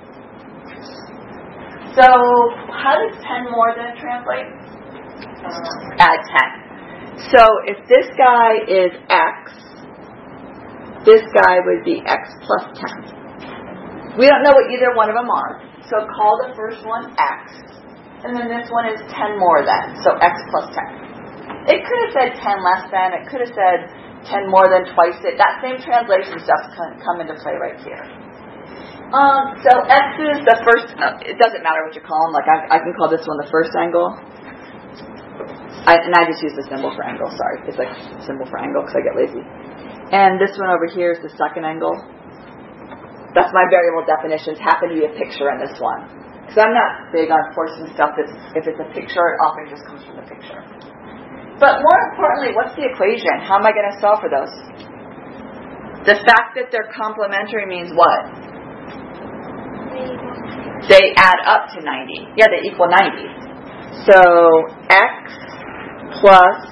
So, how does 10 more than translate? Add 10. So, if this guy is x, this guy would be x plus 10. We don't know what either one of them are, so call the first one x, and then this one is 10 more than, so x plus 10. It could have said 10 less than, it could have said 10 more than twice it. That same translation stuff can come into play right here. So x is the first, it doesn't matter what you call them, I can call this one the first angle. And I just use the symbol for angle, sorry. It's like symbol for angle because I get lazy. And this one over here is the second angle. That's my variable definitions, happen to be a picture in this one. Because I'm not big on forcing stuff if it's a picture, it often just comes from the picture. But more importantly, what's the equation? How am I going to solve for those? The fact that they're complementary means what? They add up to 90. Yeah, they equal 90. So x plus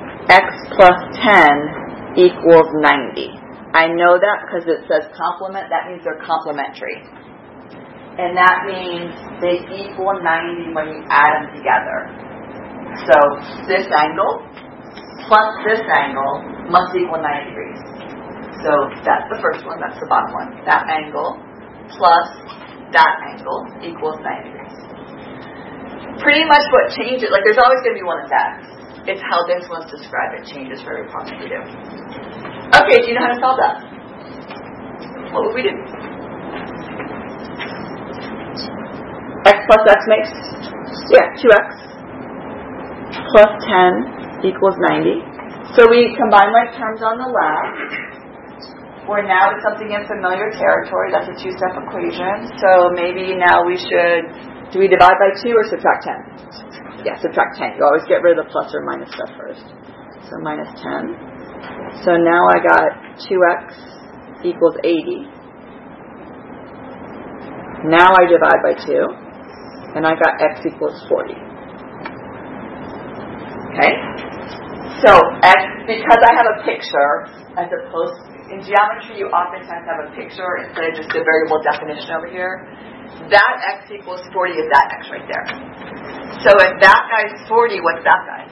10 equals 90. I know that because it says complement. That means they're complementary. And that means they equal 90 when you add them together. So this angle plus this angle must equal 90 degrees. So that's the first one, that's the bottom one. That angle plus that angle equals 90 degrees. Pretty much what changes, there's always going to be one that's x. It's how this one's described. It changes for every problem you do. Okay, do you know how to solve that? What would we do? X plus x makes, 2x. Plus 10 equals 90. So we combine like terms on the left. We're now to something in familiar territory. That's a two-step equation. So maybe now we should, do we divide by 2 or subtract 10? Yeah, subtract 10. You always get rid of the plus or minus stuff first. So minus 10. So now I got 2x equals 80. Now I divide by 2. And I got x equals 40. Okay? So, because I have a picture, as opposed, in geometry you oftentimes have a picture instead of just a variable definition over here. That x equals 40 is that x right there. So if that guy's 40, what's that guy?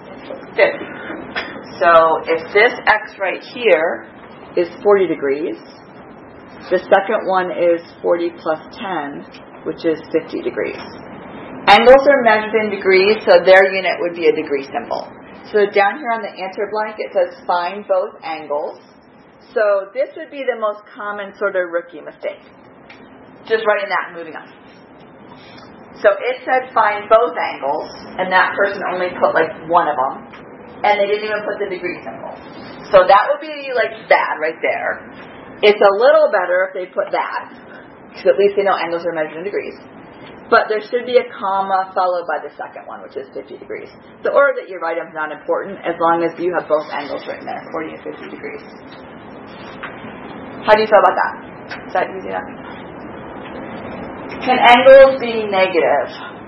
50. So if this x right here is 40 degrees, the second one is 40 plus 10, which is 50 degrees. Angles are measured in degrees, so their unit would be a degree symbol. So down here on the answer blank, it says find both angles. So this would be the most common sort of rookie mistake. Just writing that and moving on. So it said find both angles, and that person only put one of them, and they didn't even put the degree symbol. So that would be like bad right there. It's a little better if they put that, because at least they know angles are measured in degrees. But there should be a comma followed by the second one, which is 50 degrees. The order that you write them is not important as long as you have both angles written there, 40 and 50 degrees. How do you feel about that? Is that easy enough? Can angles be negative?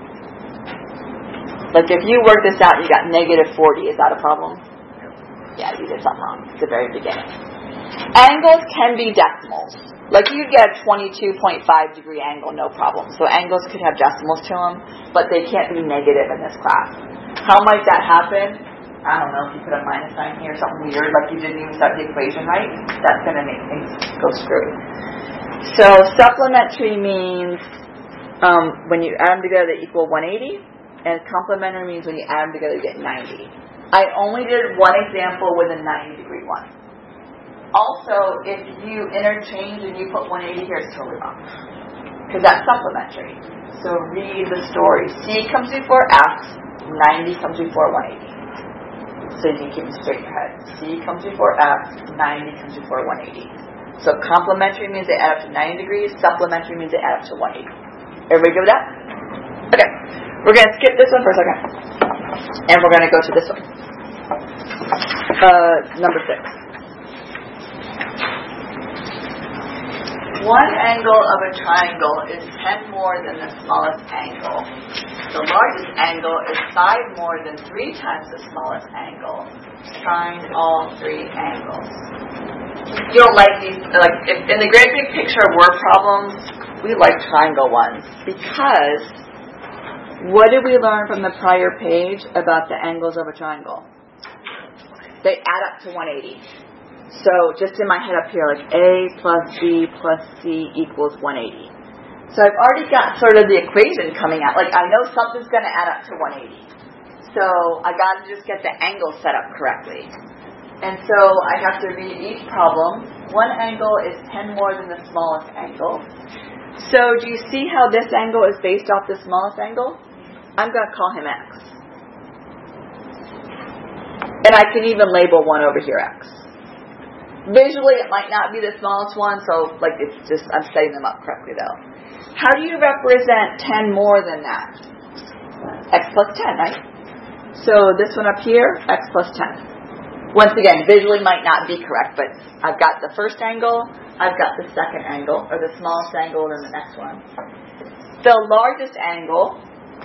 Like if you work this out and you got negative 40, is that a problem? Yeah, you did something wrong at the very beginning. Angles can be decimals. Like you get a 22.5 degree angle, no problem. So angles could have decimals to them, but they can't be negative in this class. How might that happen? I don't know, if you put a minus sign here or something weird, like you didn't even start the equation right, that's going to make things go screwy. So supplementary means when you add them together they equal 180, and complementary means when you add them together you get 90. I only did one example with a 90 degree one. Also, if you interchange and you put 180 here, it's totally wrong. Because that's supplementary. So read the story. C comes before X, 90 comes before 180. So you can keep them straight in your head. C comes before X, 90 comes before 180. So complementary means they add up to 90 degrees. Supplementary means they add up to 180. Everybody good with that? Okay. We're going to skip this one for a second. And we're going to go to this one. Number 6. One angle of a triangle is 10 more than the smallest angle. The largest angle is 5 more than 3 times the smallest angle. Find all 3 angles. You'll like these, like in the great big picture of word problems, we like triangle ones because what did we learn from the prior page about the angles of a triangle? They add up to 180. So just in my head up here, like A plus B plus C equals 180. So I've already got sort of the equation coming out. Like I know something's going to add up to 180. So I got to just get the angle set up correctly. And so I have to read each problem. One angle is 10 more than the smallest angle. So do you see how this angle is based off the smallest angle? I'm going to call him X. And I can even label one over here X. Visually, it might not be the smallest one, so like it's just, I'm setting them up correctly though. How do you represent 10 more than that? X plus 10, right? So this one up here, X plus 10. Once again, visually might not be correct, but I've got the first angle, I've got the second angle, or the smallest angle, and the next one. The largest angle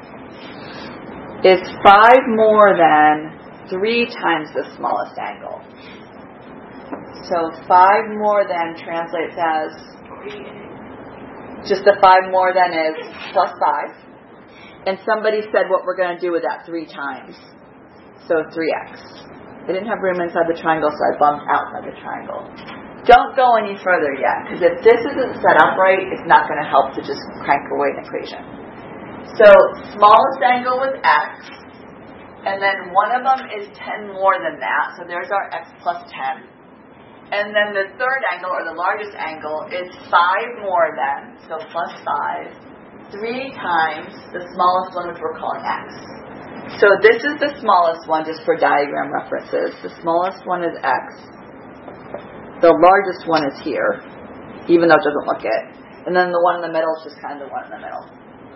is 5 more than 3 times the smallest angle. So 5 more than translates as, just the 5 more than is plus 5. And somebody said what we're going to do with that 3 times. So 3x. I didn't have room inside the triangle, so I bumped outside the triangle. Don't go any further yet, because if this isn't set up right, it's not going to help to just crank away an equation. So smallest angle was x, and then one of them is 10 more than that, so there's our x plus 10. And then the third angle, or the largest angle, is 5 more than, so plus 5, 3 times the smallest one, which we're calling x. So this is the smallest one, just for diagram references. The smallest one is x. The largest one is here, even though it doesn't look it. And then the one in the middle is just kind of the one in the middle.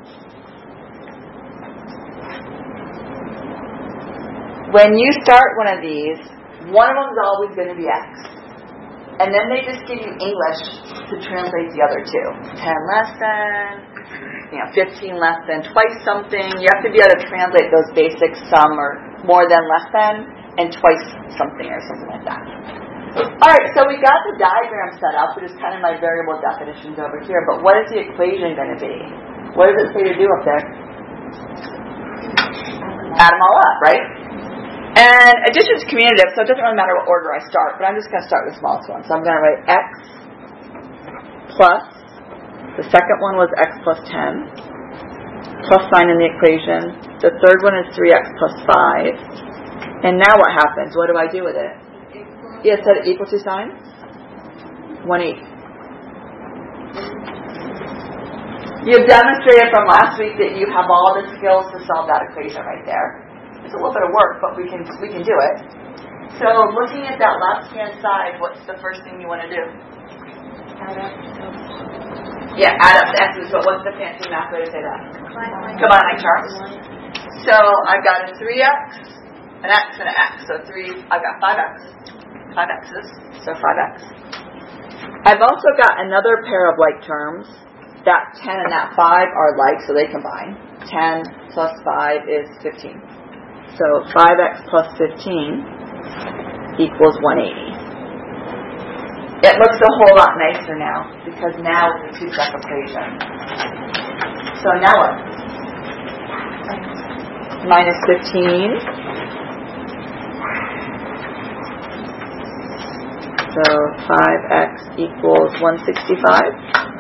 When you start one of these, one of them is always going to be x. And then they just give you English to translate the other two. 10 less than, 15 less than, twice something. You have to be able to translate those basic sum or more than less than and twice something or something like that. Alright, so we got the diagram set up, which is kind of my variable definitions over here. But what is the equation going to be? What does it say to do up there? Add them all up, right? And addition is commutative, so it doesn't really matter what order I start, but I'm just going to start with the smallest one. So I'm going to write x plus, the second one was x plus 10, plus sign in the equation. The third one is 3x plus 5. And now what happens? What do I do with it? Yeah, set it equal to sign? 180. You've demonstrated from last week that you have all the skills to solve that equation right there. It's a little bit of work, but we can do it. So looking at that left-hand side, what's the first thing you want to do? Add up. Yeah, add up the x's, but what's the fancy math way to say that? Combining terms. So I've got a 3x, an x, and an x. So I've got 5x. 5 x's, so 5x. I've also got another pair of like terms. That 10 and that 5 are like, so they combine. 10 plus 5 is 15. So 5x plus 15 equals 180. It looks a whole lot nicer now, because now it's a two-step equation. So now what? Minus 15. So 5x equals 165.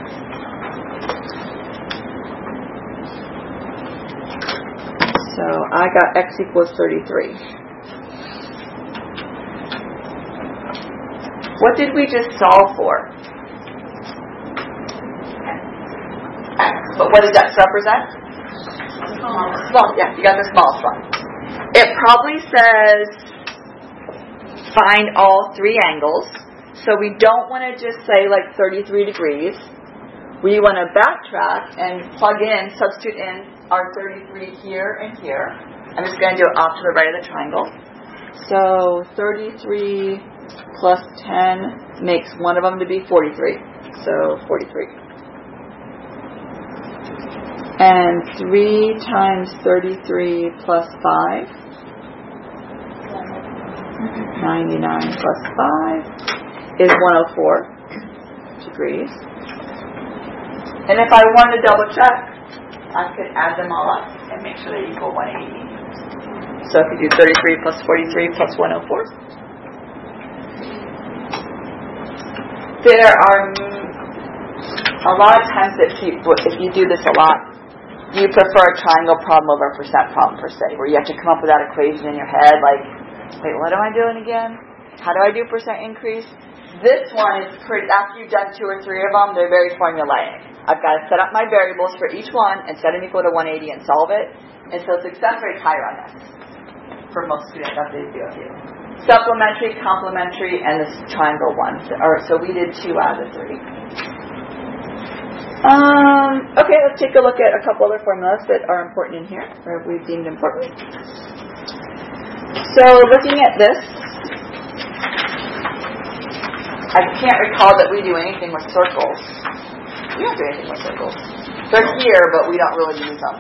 So I got x equals 33. What did we just solve for? X. But what does x represent? Small. Yeah, you got the smallest one. It probably says find all three angles. So we don't want to just say like 33 degrees. We want to backtrack and plug in, substitute in our 33 here and here. I'm just going to do it off to the right of the triangle. So 33 plus 10 makes one of them to be 43. So 43. And 3 times 33 plus 5. 99 plus 5 is 104 degrees. And if I want to double check, I could add them all up and make sure they equal 180. So I could do 33 plus 43 plus 104. There are a lot of times that if you do this a lot, you prefer a triangle problem over a percent problem per se, where you have to come up with that equation in your head, like, wait, what am I doing again? How do I do percent increase? This one is pretty, after you've done 2 or 3 of them, they're very formulaic. I've got to set up my variables for each one and set them equal to 180 and solve it. And so success rate is higher on this for most students after they do it. Supplementary, complementary, and this triangle one. So we did 2 out of the 3. Okay, let's take a look at a couple other formulas that are important in here, or we've deemed important. So looking at this, I can't recall that we do anything with circles. We don't do anything with circles. They're here, but we don't really use them.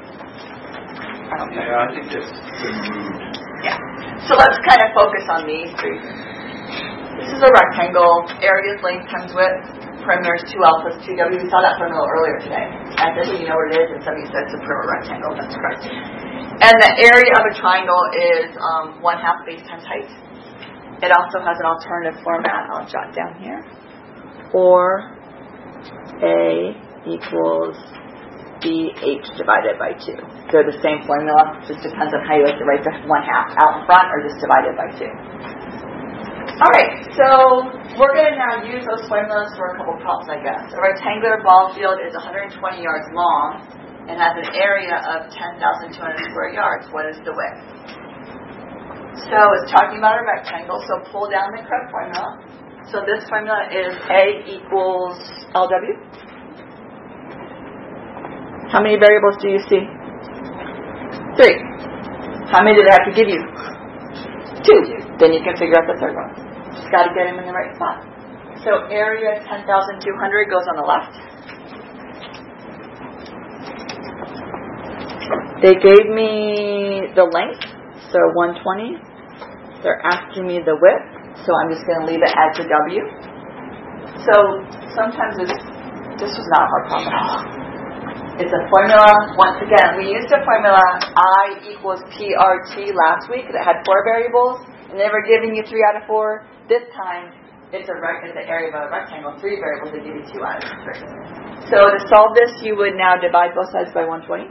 I think that's removed. Yeah. So let's kind of focus on these 3. This is a rectangle. Area is length times width. Perimeter is 2L plus 2W. We saw that formula earlier today. I think you know what it is. And somebody said it's a perimeter rectangle. That's correct. And the area of a triangle is 1/2 base times height. It also has an alternative format. I'll jot down here. Or A equals BH divided by 2. They're the same formula. Just depends on how you like to write the 1/2 out in front or just divided by 2. Alright, so we're going to now use those formulas for a couple problems, I guess. A rectangular ball field is 120 yards long and has an area of 10,200 square yards. What is the width? So it's talking about a rectangle, so pull down the correct formula. So this formula is A equals LW. How many variables do you see? 3. How many do they have to give you? 2. Then you can figure out the third one. Just got to get them in the right spot. So area 10,200 goes on the left. They gave me the length, so 120. They're asking me the width, so I'm just going to leave it as the W. So sometimes this was not a hard problem at all. It's a formula. Once again, we used a formula I equals PRT last week that had 4 variables, and they were giving you 3 out of 4. This time, it's the area of a rectangle, 3 variables, they give you 2 out of 3. So to solve this, you would now divide both sides by 120.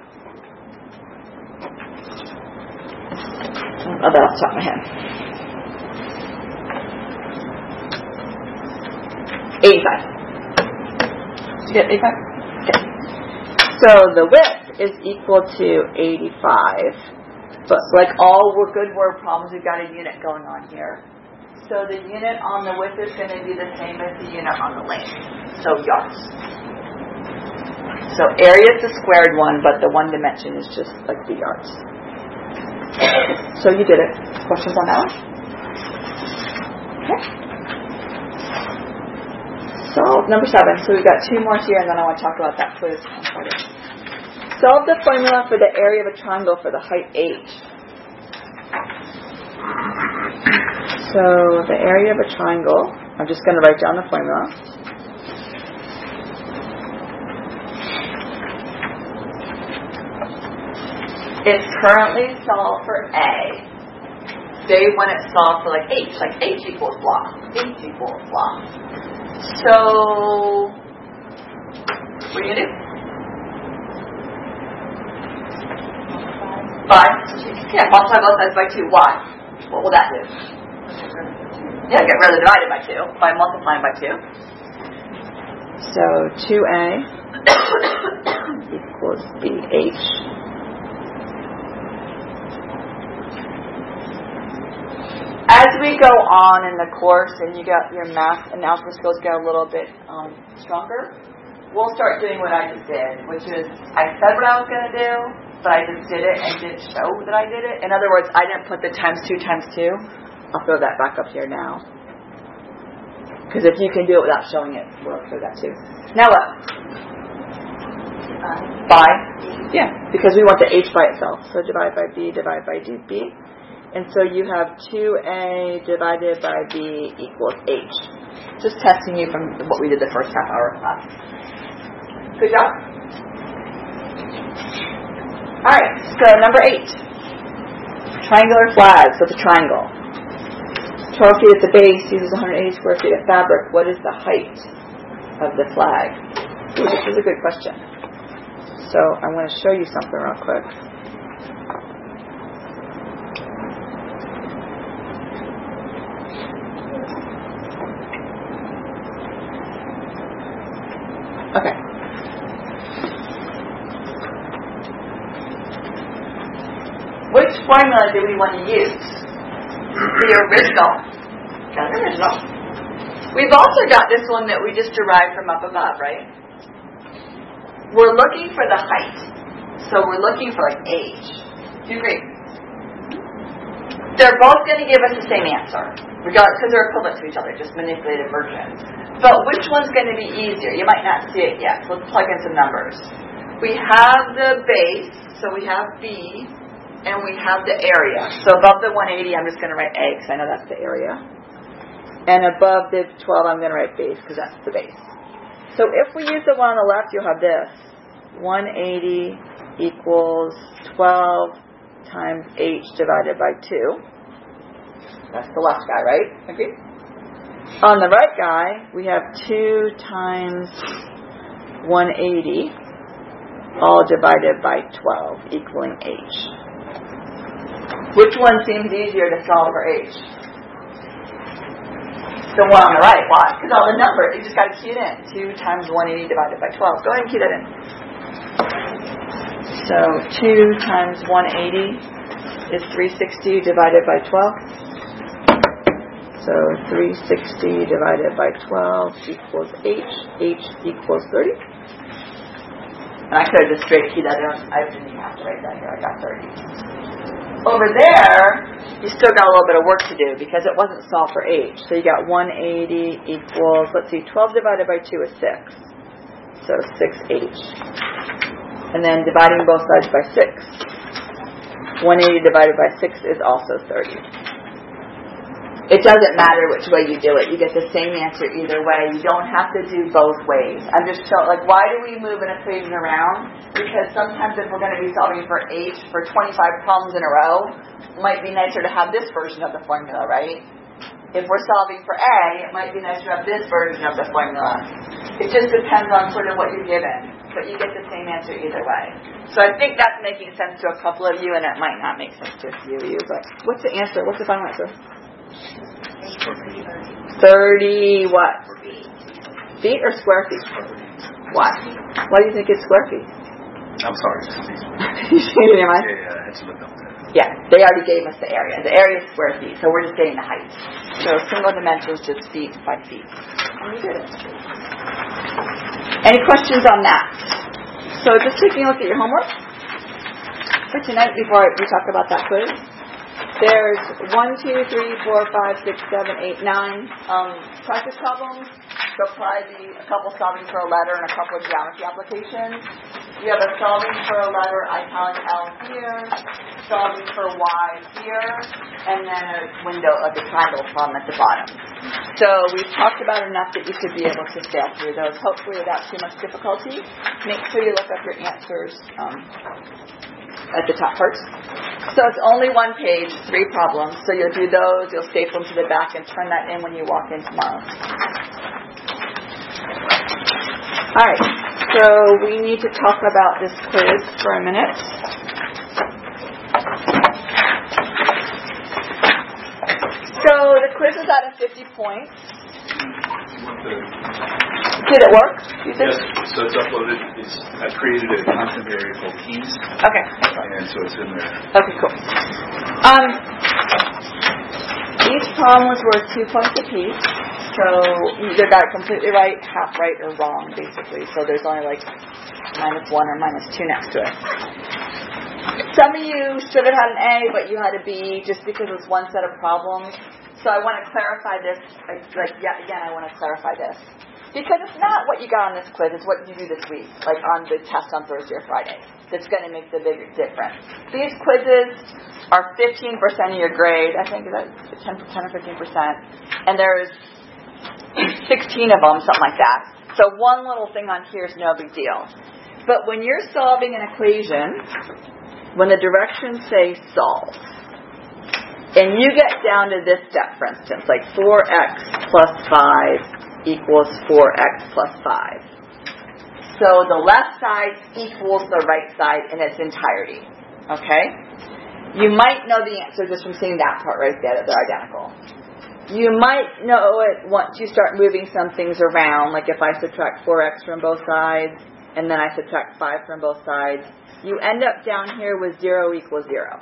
Oh, that off the top of my head. 85. Did you get 85? Okay. So the width is equal to 85. But like all good word problems, we've got a unit going on here. So the unit on the width is going to be the same as the unit on the length. So yards. So area is the squared one, but the one dimension is just like the yards. So you did it. Questions on that one? Okay. So number 7. So we've got 2 more here, and then I want to talk about that quiz. Solve the formula for the area of a triangle for the height h. So the area of a triangle, I'm just going to write down the formula. It's currently solved for A. Say when it's solved for like H equals blah. H equals blah. So, what are you going to do? 5. Yeah, multiply both sides by 2. Why? What will that do? Yeah, get rid of the divided by 2 by multiplying by 2. So 2A equals BH. As we go on in the course and you got your math and algebra skills get a little bit stronger, we'll start doing what I just did, which is I said what I was going to do, but I just did it and didn't show that I did it. In other words, I didn't put the times 2 times 2. I'll throw that back up here now. Because if you can do it without showing it, we'll throw that too. Now what? By? Yeah, because we want the h by itself. So divide by b, divide by b. And so you have 2a divided by b equals h. Just testing you from what we did the first half hour of class. Good job. Alright, so number 8. Triangular flag, so it's a triangle. 12 feet at the base, uses 180 square feet of fabric. What is the height of the flag? Ooh, this is a good question. So I want to show you something real quick. Okay. Which formula do we want to use? The original. Got the original. We've also got this one that we just derived from up above, right? We're looking for the height. So we're looking for an age. Do you agree? They're both going to give us the same answer, regardless, because they're equivalent to each other, just manipulated versions. But which one's going to be easier? You might not see it yet. So let's plug in some numbers. We have the base, so we have B, and we have the area. So above the 180, I'm just going to write A, because I know that's the area. And above the 12, I'm going to write base, because that's the base. So if we use the one on the left, you'll have this. 180 equals 12 times h divided by 2. That's the left guy, right? Okay. On the right guy, we have 2 times 180, all divided by 12, equaling h. Which one seems easier to solve for h? The one on the right. Why? Because all the numbers, you just got to key it in. 2 times 180 divided by 12. Go ahead and key that in. So 2 times 180 is 360 divided by 12. So 360 divided by 12 equals h. H equals 30. And I could have just straight keyed that in. I didn't even have to write that here. I got 30. Over there, you still got a little bit of work to do because it wasn't solved for h. So you got 180 equals, let's see, 12 divided by 2 is 6. So 6h. And then dividing both sides by 6. 180 divided by 6 is also 30. It doesn't matter which way you do it. You get the same answer either way. You don't have to do both ways. I'm just showing, like, why do we move an equation around? Because sometimes if we're going to be solving for h for 25 problems in a row, it might be nicer to have this version of the formula, right? If we're solving for a, it might be nicer to have this version of the formula. It just depends on sort of what you're given. But you get the same answer either way. So I think that's making sense to a couple of you, and it might not make sense to a few of you. But what's the answer? What's the final answer? 30 what? Feet or square feet? Why? Why do you think it's square feet? I'm sorry. You changed your mind? Yeah, I had to look up that. Yeah, they already gave us the area. The area is square feet, so we're just getting the height. So single dimension is just feet by feet. And we did it. Any questions on that? So just taking a look at your homework for tonight before we talk about that quiz. There's 1, 2, 3, 4, 5, 6, 7, 8, 9 practice problems. There'll probably be a couple solving for a letter and a couple of geometry applications. You have a solving for a letter, italic L here, solving for Y here, and then a window, like a triangle problem at the bottom. So we've talked about enough that you should be able to sail through those, hopefully without too much difficulty. Make sure you look up your answers at the top first. So it's only one page, 3 problems. So you'll do those, you'll staple them to the back and turn that in when you walk in tomorrow. Alright, so we need to talk about this quiz for a minute. So the quiz is out of 50 points. Did it work? Yes, so it's uploaded. I created a content variable keys. Okay. And so it's in there. Okay, cool. Each problem was worth 2 points apiece. So you either got it completely right, half right, or wrong, basically. So there's only like -1 or -2 next to it. Some of you should have had an A, but you had a B just because it was one set of problems. So I want to clarify this. Again, I want to clarify this. Because it's not what you got on this quiz, it's what you do this week, like on the test on Thursday or Friday, that's going to make the bigger difference. These quizzes are 15% of your grade, I think, is that 10 or 15%, and there's 16 of them, something like that. So one little thing on here is no big deal. But when you're solving an equation, when the directions say solve, and you get down to this step, for instance, like 4x plus 5 equals 4x plus 5. So the left side equals the right side in its entirety. Okay? You might know the answer just from seeing that part right there, that they're identical. You might know it once you start moving some things around, like if I subtract 4x from both sides, and then I subtract 5 from both sides, you end up down here with 0 equals 0.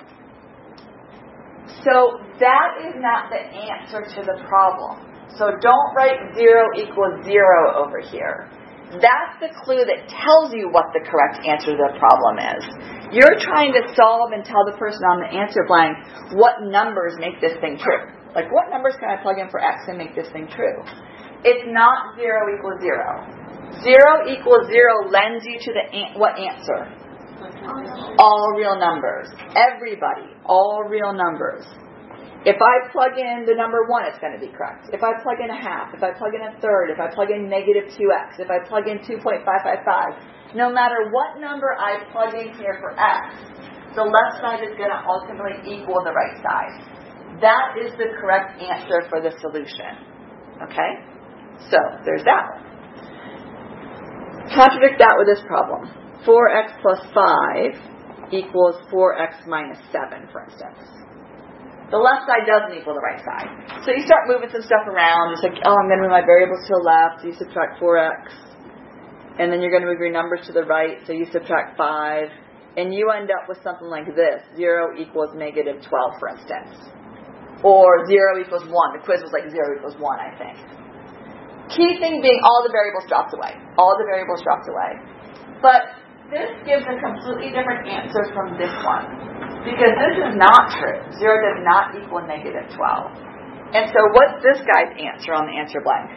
So that is not the answer to the problem. So don't write 0 equals 0 over here. That's the clue that tells you what the correct answer to the problem is. You're trying to solve and tell the person on the answer blank what numbers make this thing true. Like, what numbers can I plug in for x and make this thing true? It's not 0 equals 0. 0 equals 0 lends you to what answer? All real numbers. Everybody, all real numbers. If I plug in the number 1, it's going to be correct. If I plug in a half, if I plug in a third, if I plug in negative 2x, if I plug in 2.555, no matter what number I plug in here for x, the left side is going to ultimately equal the right side. That is the correct answer for the solution. Okay? So, there's that one. Contradict that with this problem. 4x plus 5 equals 4x minus 7, for instance. The left side doesn't equal the right side. So you start moving some stuff around. It's like, I'm going to move my variables to the left, so you subtract 4x. And then you're going to move your numbers to the right, so you subtract 5. And you end up with something like this. 0 equals negative 12, for instance. Or 0 equals 1. The quiz was like 0 equals 1, I think. Key thing being all the variables dropped away. All the variables dropped away. But this gives a completely different answer from this one. Because this is not true. 0 does not equal negative 12. And so what's this guy's answer on the answer blank?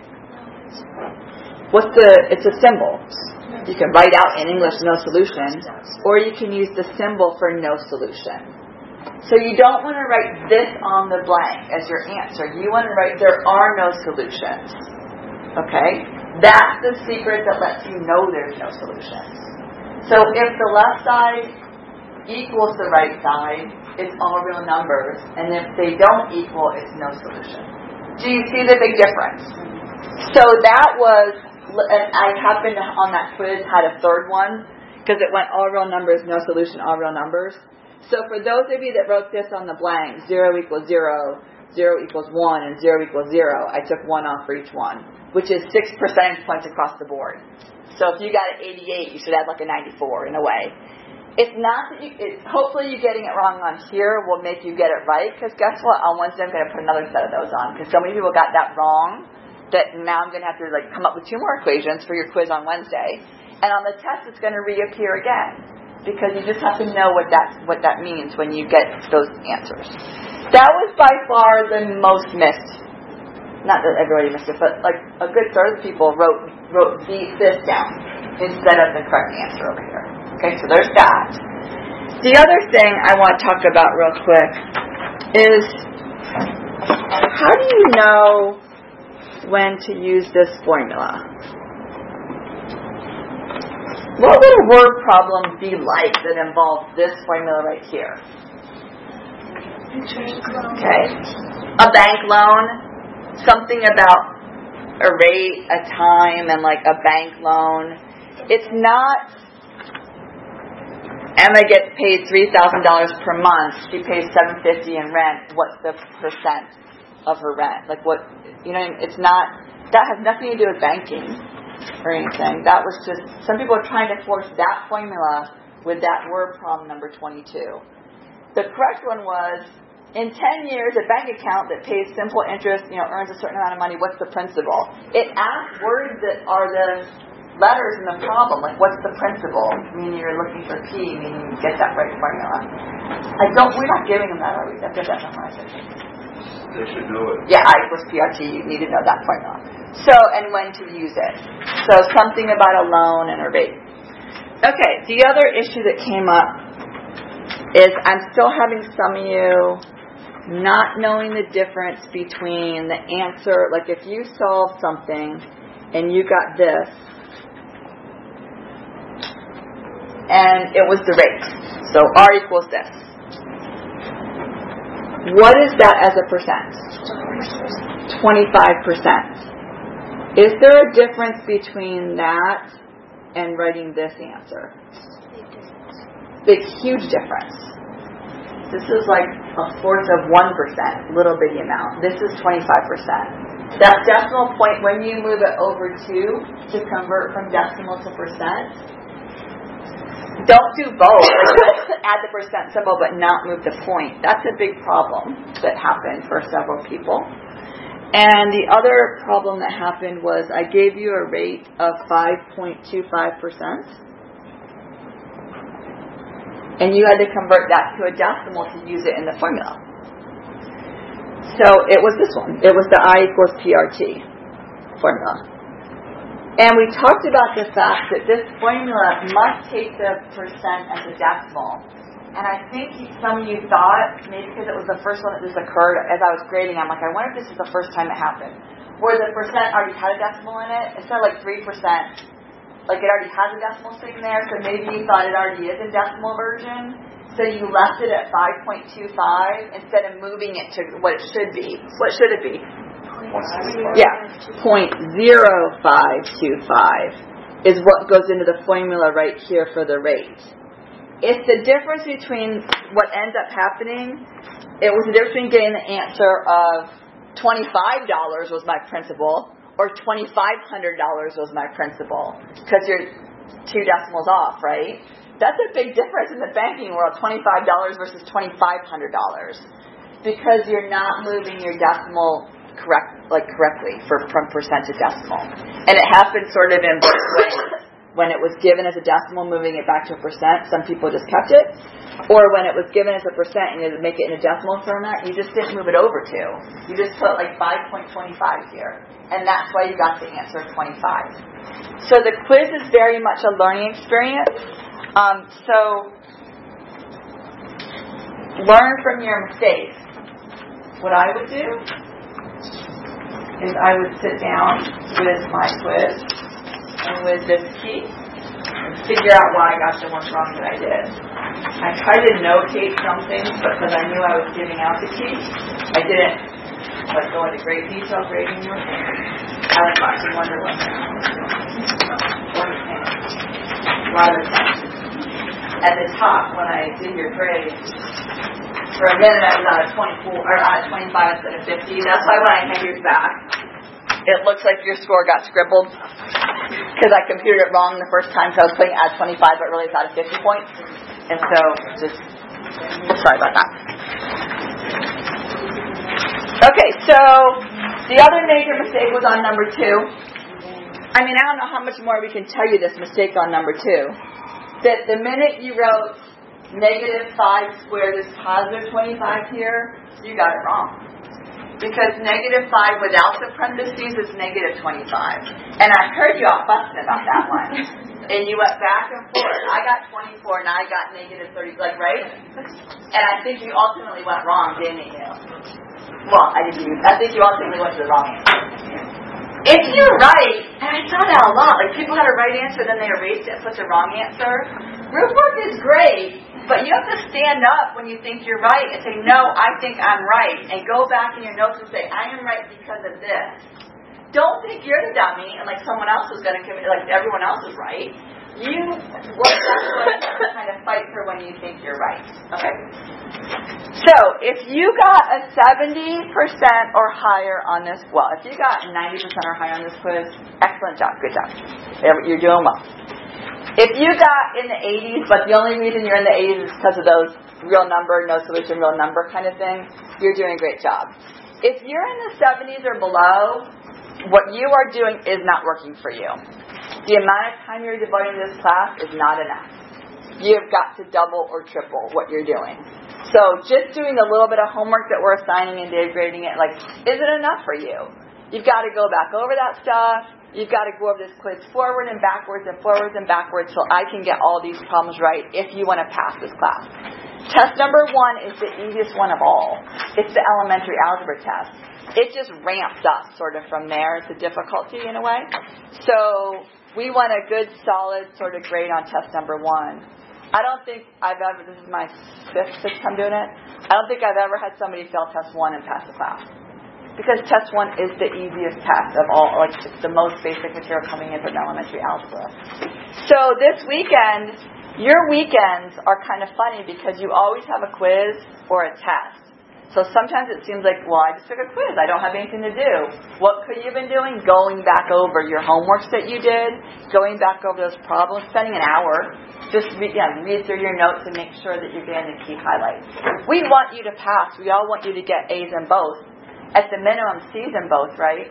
It's a symbol. You can write out in English no solution, or you can use the symbol for no solution. So you don't want to write this on the blank as your answer. You want to write there are no solutions. Okay? That's the secret that lets you know there's no solutions. So if the left side equals the right side, it's all real numbers, and if they don't equal, it's no solution. Do you see the big difference? So that was, and I happened to, on that quiz, had a third one, because it went all real numbers, no solution, all real numbers. So for those of you that wrote this on the blank, 0 equals 0, 0 equals 1, and 0 equals 0, I took 1 off for each one, which is 6 percentage points across the board. So if you got an 88, you should have like a 94 in a way. It's not that hopefully you getting it wrong on here will make you get it right, because guess what? On Wednesday I'm going to put another set of those on, because so many people got that wrong that now I'm going to have to come up with 2 more equations for your quiz on Wednesday. And on the test it's going to reappear again, because you just have to know what that means when you get those answers. That was by far the most missed. Not that everybody missed it, but like a good third of people wrote this down instead of the correct answer over here. Okay, so there's that. The other thing I want to talk about real quick is, how do you know when to use this formula? What would a word problem be like that involves this formula right here? Okay. A bank loan, something about a rate, a time, and like a bank loan. It's not Emma gets paid $3,000 per month. She pays $750 in rent. What's the percent of her rent? Like what? You know, it's not. That has nothing to do with banking or anything. That was just some people are trying to force that formula with that word problem number 22. The correct one was, in 10 years, a bank account that pays simple interest, earns a certain amount of money. What's the principal? It asks words that are the letters in the problem, like what's the principal? Meaning you're looking for P, meaning you get that right formula. We're not giving them that, are we? I've got that memorization. They should know it. Yeah, I equals PRT, you need to know that formula. So, and when to use it. So, something about a loan and a rate. Okay, the other issue that came up is I'm still having some of you not knowing the difference between the answer, like if you solve something and you got this, and it was the rate. So R equals this. What is that as a percent? 25%. Is there a difference between that and writing this answer? Big, huge difference. This is like a fourth of 1%, little bitty amount. This is 25%. That decimal point, when you move it over 2 to convert from decimal to percent, don't do both. Add the percent symbol but not move the point. That's a big problem that happened for several people. And the other problem that happened was I gave you a rate of 5.25%. And you had to convert that to a decimal to use it in the formula. So it was this one. It was the I equals PRT formula. And we talked about the fact that this formula must take the percent as a decimal. And I think some of you thought, maybe because it was the first one that this occurred as I was grading, I'm like, I wonder if this is the first time it happened. Where the percent already had a decimal in it. Instead of like 3%, like it already has a decimal sitting there, so maybe you thought it already is in decimal version. So you left it at 5.25 instead of moving it to what it should be. What should it be? Yeah, 0.0525 is what goes into the formula right here for the rate. It's the difference between what ends up happening. It was the difference between getting the answer of $25 was my principal or $2,500 was my principal, because you're 2 decimals off, right? That's a big difference in the banking world, $25 versus $2,500, because you're not moving your decimal correctly from percent to decimal. And it happened sort of in both ways. When it was given as a decimal, moving it back to a percent, some people just kept it. Or when it was given as a percent and you had to make it in a decimal format, you just didn't move it over to. You just put like 5.25 here. And that's why you got the answer of 25. So the quiz is very much a learning experience. So learn from your mistakes. What I would do is I would sit down with my quiz and with this key and figure out why I got the ones wrong that I did. I tried to notate something because I knew I was giving out the key. I didn't go into great detail grading you. I was watching Wonder Woman. A lot of attention. At the top, when I did your grade, for a minute I was out of 24 or out of 25 instead of 50. That's why when I hand yours back, it looks like your score got scribbled because I computed it wrong the first time, so I was putting out 25, but really it's out of 50 points. And so, just sorry about that. Okay, so the other major mistake was on number 2. I mean, I don't know how much more we can tell you this mistake on number 2. That the minute you wrote -5 squared is positive 25 here, you got it wrong. Because -5 without the parentheses is -25. And I heard you all fussing about that one. And you went back and forth. I got 24 and I got -30, like, right? And I think you ultimately went wrong, didn't you? Well, I think you ultimately went to the wrong answer. If you're right, and I saw that a lot, like people had a right answer, then they erased it and put the wrong answer. Group work is great, but you have to stand up when you think you're right and say, no, I think I'm right. And go back in your notes and say, I am right because of this. Don't think you're the dummy and like someone else is going to commit, like everyone else is right. You work to kind of fight for when you think you're right. Okay? So, if you got a 70% or higher on this, well, if you got 90% or higher on this quiz, excellent job, good job. You're doing well. If you got in the 80s, but the only reason you're in the 80s is because of those real number, no solution, real number kind of thing, you're doing a great job. If you're in the 70s or below, what you are doing is not working for you. The amount of time you're devoting to this class is not enough. You've got to double or triple what you're doing. So just doing a little bit of homework that we're assigning and day grading it, like, isn't enough for you. You've got to go back over that stuff. You've got to go over this quiz forward and backwards and forwards and backwards so I can get all these problems right if you want to pass this class. Test number 1 is the easiest one of all. It's the elementary algebra test. It just ramps up sort of from there. It's a difficulty in a way. So we want a good, solid sort of grade on test number 1. I don't think I've ever, this is my 6th time doing it, I don't think I've ever had somebody fail test 1 and pass the class. Because test 1 is the easiest test of all, like it's the most basic material coming in from elementary algebra. So this weekend, your weekends are kind of funny because you always have a quiz or a test. So sometimes it seems like, well, I just took a quiz. I don't have anything to do. What could you have been doing? Going back over your homeworks that you did, going back over those problems, spending an hour. Just read through your notes and make sure that you're getting the key highlights. We want you to pass. We all want you to get A's in both. At the minimum, C's in both, right?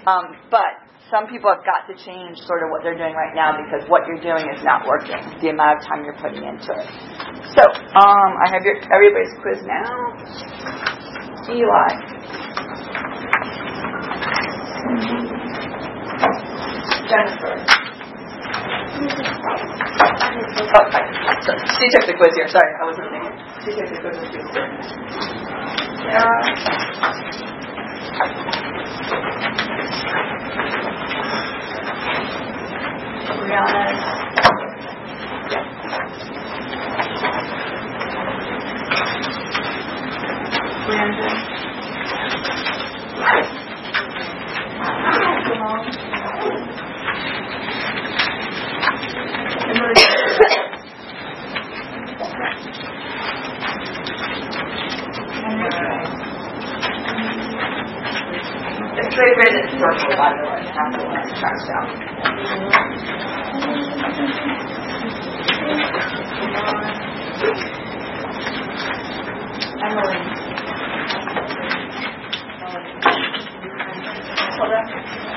But some people have got to change sort of what they're doing right now because what you're doing is not working, the amount of time you're putting into it. So, I have everybody's quiz now. Eli. Jennifer. So she took the quiz here. Sorry, I wasn't thinking. She took the quiz with you. Sarah. Brianna. Brandon. It's very great that it's virtual, by the way. Have to learn to track down. Emily. Hold up.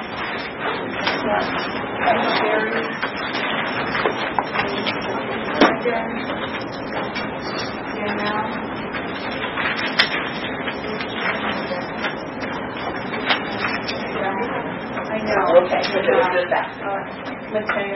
I know. Okay, so good that. Mateo.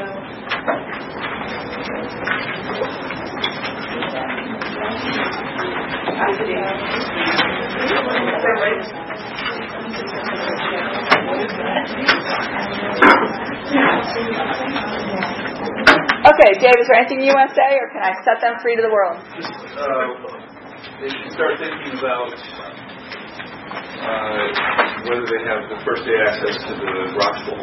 Okay, Dave, is there anything you want to say, or can I set them free to the world? Just, they should start thinking about whether they have the first day access to the Rock Bowl.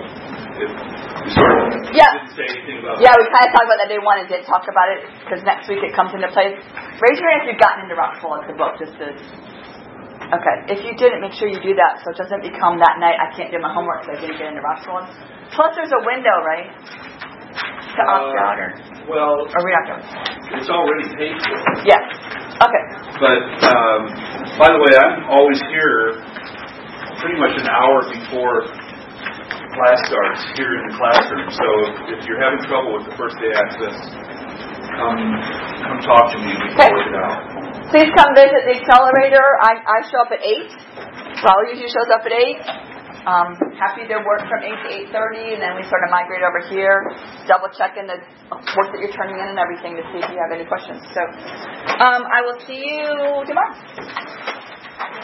Yeah. Didn't say anything about yeah, we kind of talked about that day one and didn't talk about it because next week it comes into place. Raise your hand if you've gotten into Rock Bowl as the book just is. Okay, if you didn't, make sure you do that so it doesn't become that night I can't do my homework because I didn't get into Rock Bowl. Plus there's a window, right? to opt out, or Well, are we not doing? it's already paid for. Yes. Okay. But, by the way, I'm always here pretty much an hour before class starts here in the classroom. So if you're having trouble with the first day access, come talk to me. We can work it out. Please come visit the accelerator. I show up at 8. Raul usually shows up at 8. Happy to work from 8 to 8:30, and then we sort of migrate over here, double checking the work that you're turning in and everything to see if you have any questions. So I will see you tomorrow.